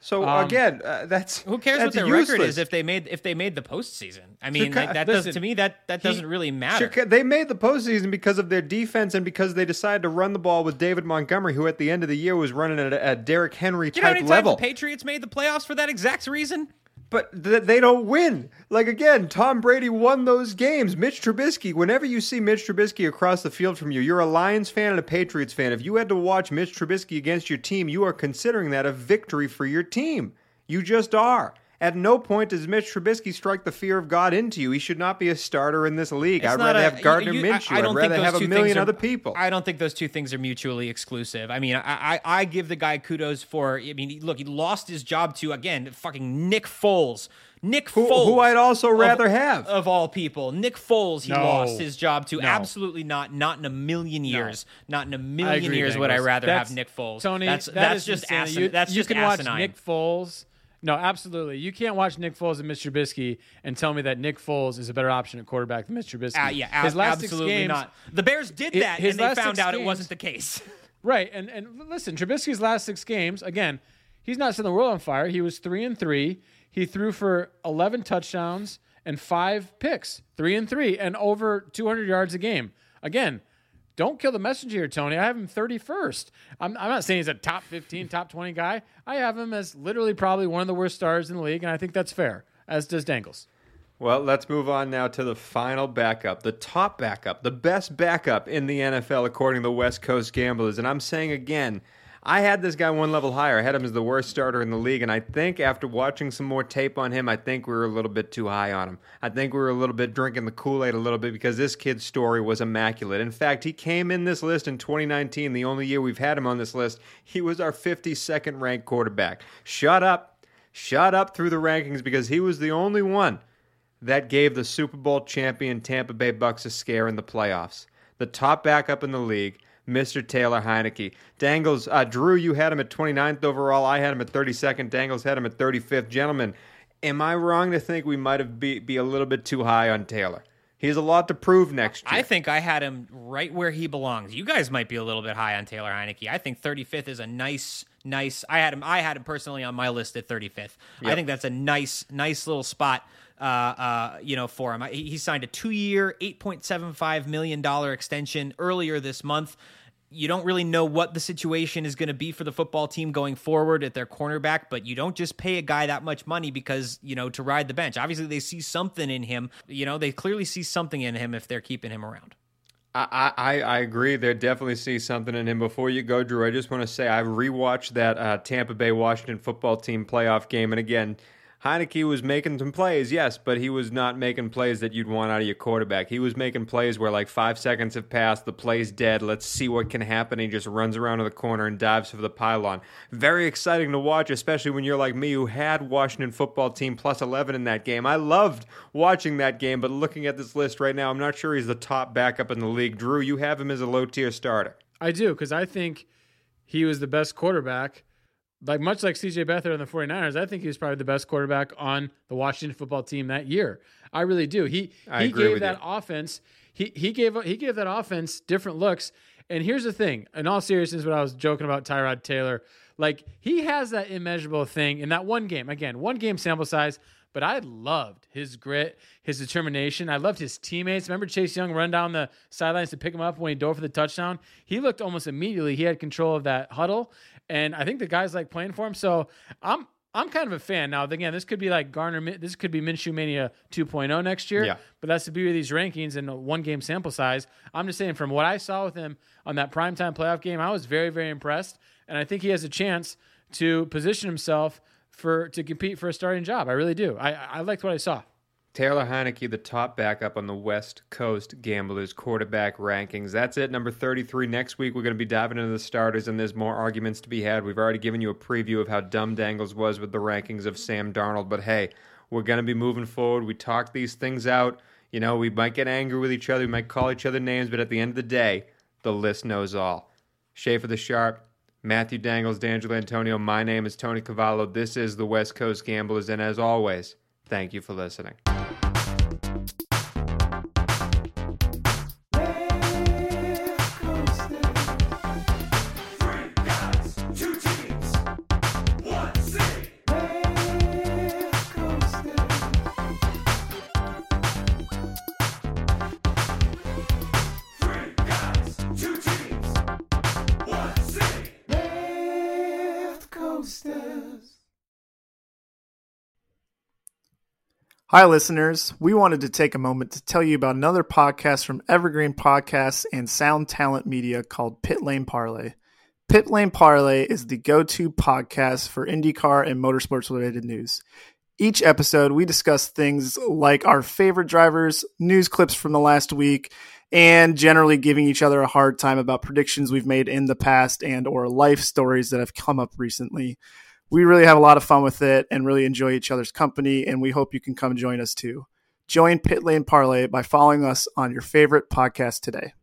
So Um, again, uh, that's Who cares that's what their useless. record is if they made if they made the postseason? I mean, Chica- like, that listen, does to me that that he- doesn't really matter. Chica- They made the postseason because of their defense and because they decided to run the ball with David Montgomery, who at the end of the year was running at a, a Derrick Henry Do you know how type many level. times the Patriots made the playoffs for that exact reason? But th- they don't win. Like, again, Tom Brady won those games. Mitch Trubisky, whenever you see Mitch Trubisky across the field from you, you're a Lions fan and a Patriots fan. If you had to watch Mitch Trubisky against your team, you are considering that a victory for your team. You just are. At no point does Mitch Trubisky strike the fear of God into you. He should not be a starter in this league. It's I'd not rather a- have Gardner you- you- I- Minshew. I I'd don't think rather those have a two million things are- other people. I don't think those two things are mutually exclusive. I mean, I, I I give the guy kudos for. I mean, look, he lost his job to again fucking Nick Foles. Nick Who- Foles, who I'd also of- rather have. of all people. Nick Foles, he No. lost his job to. No. Absolutely not. Not in a million years. Not in a million agree, years would I Bengals. rather That's- have Nick Foles. Tony, that's that that's is just insanity. asin- You, that's you just can asinine. watch Nick Foles. No, absolutely. You can't watch Nick Foles and Mister Trubisky and tell me that Nick Foles is a better option at quarterback than Mister Trubisky. Uh, yeah, his ab- last absolutely six games, not. The Bears did It- that, his and they last found six out it games- wasn't the case. Right, and and listen, Trubisky's last six games, again, he's not setting the world on fire. He was three and three. He threw for eleven touchdowns and five picks, three and three, and over two hundred yards a game. Again, don't kill the messenger here, Tony. I have him thirty-first. I'm, I'm not saying he's a top fifteen, top twenty guy. I have him as literally probably one of the worst stars in the league, and I think that's fair, as does Dangles. Well, let's move on now to the final backup, the top backup, the best backup in the N F L according to the West Coast Gamblers. And I'm saying again, I had this guy one level higher. I had him as the worst starter in the league, and I think after watching some more tape on him, I think we were a little bit too high on him. I think we were a little bit drinking the Kool-Aid a little bit because this kid's story was immaculate. In fact, he came in this list in twenty nineteen, the only year we've had him on this list. He was our fifty-second ranked quarterback. Shut up. Shut up through the rankings because he was the only one that gave the Super Bowl champion Tampa Bay Bucks a scare in the playoffs. The top backup in the league, Mister Taylor Heineke. Dangles, uh, Drew, you had him at twenty-ninth overall. I had him at thirty-second. Dangles had him at thirty-fifth. Gentlemen, am I wrong to think we might have be, be a little bit too high on Taylor? He has a lot to prove next year. I think I had him right where he belongs. You guys might be a little bit high on Taylor Heineke. I think thirty-fifth is a nice, nice. I had him. I had him personally on my list at thirty-fifth. I Yep. think that's a nice, nice little spot. Uh, uh, you know, for him. He, he signed a two-year, eight point seven five million dollars extension earlier this month. You don't really know what the situation is going to be for the football team going forward at their cornerback, but you don't just pay a guy that much money because, you know, to ride the bench. Obviously, they see something in him. You know, they clearly see something in him if they're keeping him around. I, I, I agree. They definitely see something in him. Before you go, Drew, I just want to say I rewatched that uh, Tampa Bay Washington football team playoff game, and again, Heineke was making some plays, yes, but he was not making plays that you'd want out of your quarterback. He was making plays where like five seconds have passed, the play's dead, let's see what can happen. He just runs around to the corner and dives for the pylon. Very exciting to watch, especially when you're like me who had Washington football team plus eleven in that game. I loved watching that game, but looking at this list right now, I'm not sure he's the top backup in the league. Drew, you have him as a low-tier starter. I do, because I think he was the best quarterback. Like much like C J Beathard on the 49ers, I think he was probably the best quarterback on the Washington football team that year. I really do. He I he agree gave with that you. offense. He he gave he gave that offense different looks. And here's the thing. In all seriousness, what I was joking about Tyrod Taylor, like he has that immeasurable thing in that one game. Again, one game sample size. But I loved his grit, his determination. I loved his teammates. Remember Chase Young run down the sidelines to pick him up when he dove for the touchdown? He looked almost immediately. He had control of that huddle. And I think the guys like playing for him. So I'm I'm kind of a fan. Now, again, this could be like Garner. This could be Minshew Mania two point oh next year. Yeah. But that's the beauty of these rankings and a one-game sample size. I'm just saying from what I saw with him on that primetime playoff game, I was very, very impressed. And I think he has a chance to position himself for to compete for a starting job. I really do. I, I liked what I saw. Taylor Heineke, the top backup on the West Coast Gamblers quarterback rankings. That's it, number thirty-three. Next week, we're going to be diving into the starters, and there's more arguments to be had. We've already given you a preview of how dumb Dangles was with the rankings of Sam Darnold, but hey, we're going to be moving forward. We talk these things out. You know, we might get angry with each other. We might call each other names, but at the end of the day, the list knows all. Schaefer the Sharp, Matthew Dangles, D'Angelo Antonio. My name is Tony Cavallo. This is the West Coast Gamblers, and as always, thank you for listening. Three guys, two teams, one city. Coasters. Hi, listeners. We wanted to take a moment to tell you about another podcast from Evergreen Podcasts and Sound Talent Media called Pit Lane Parlay. Pit Lane Parlay is the go-to podcast for IndyCar and motorsports-related news. Each episode, we discuss things like our favorite drivers, news clips from the last week, and generally giving each other a hard time about predictions we've made in the past and or life stories that have come up recently. We really have a lot of fun with it and really enjoy each other's company, and we hope you can come join us too. Join Pit Lane Parlay by following us on your favorite podcast today.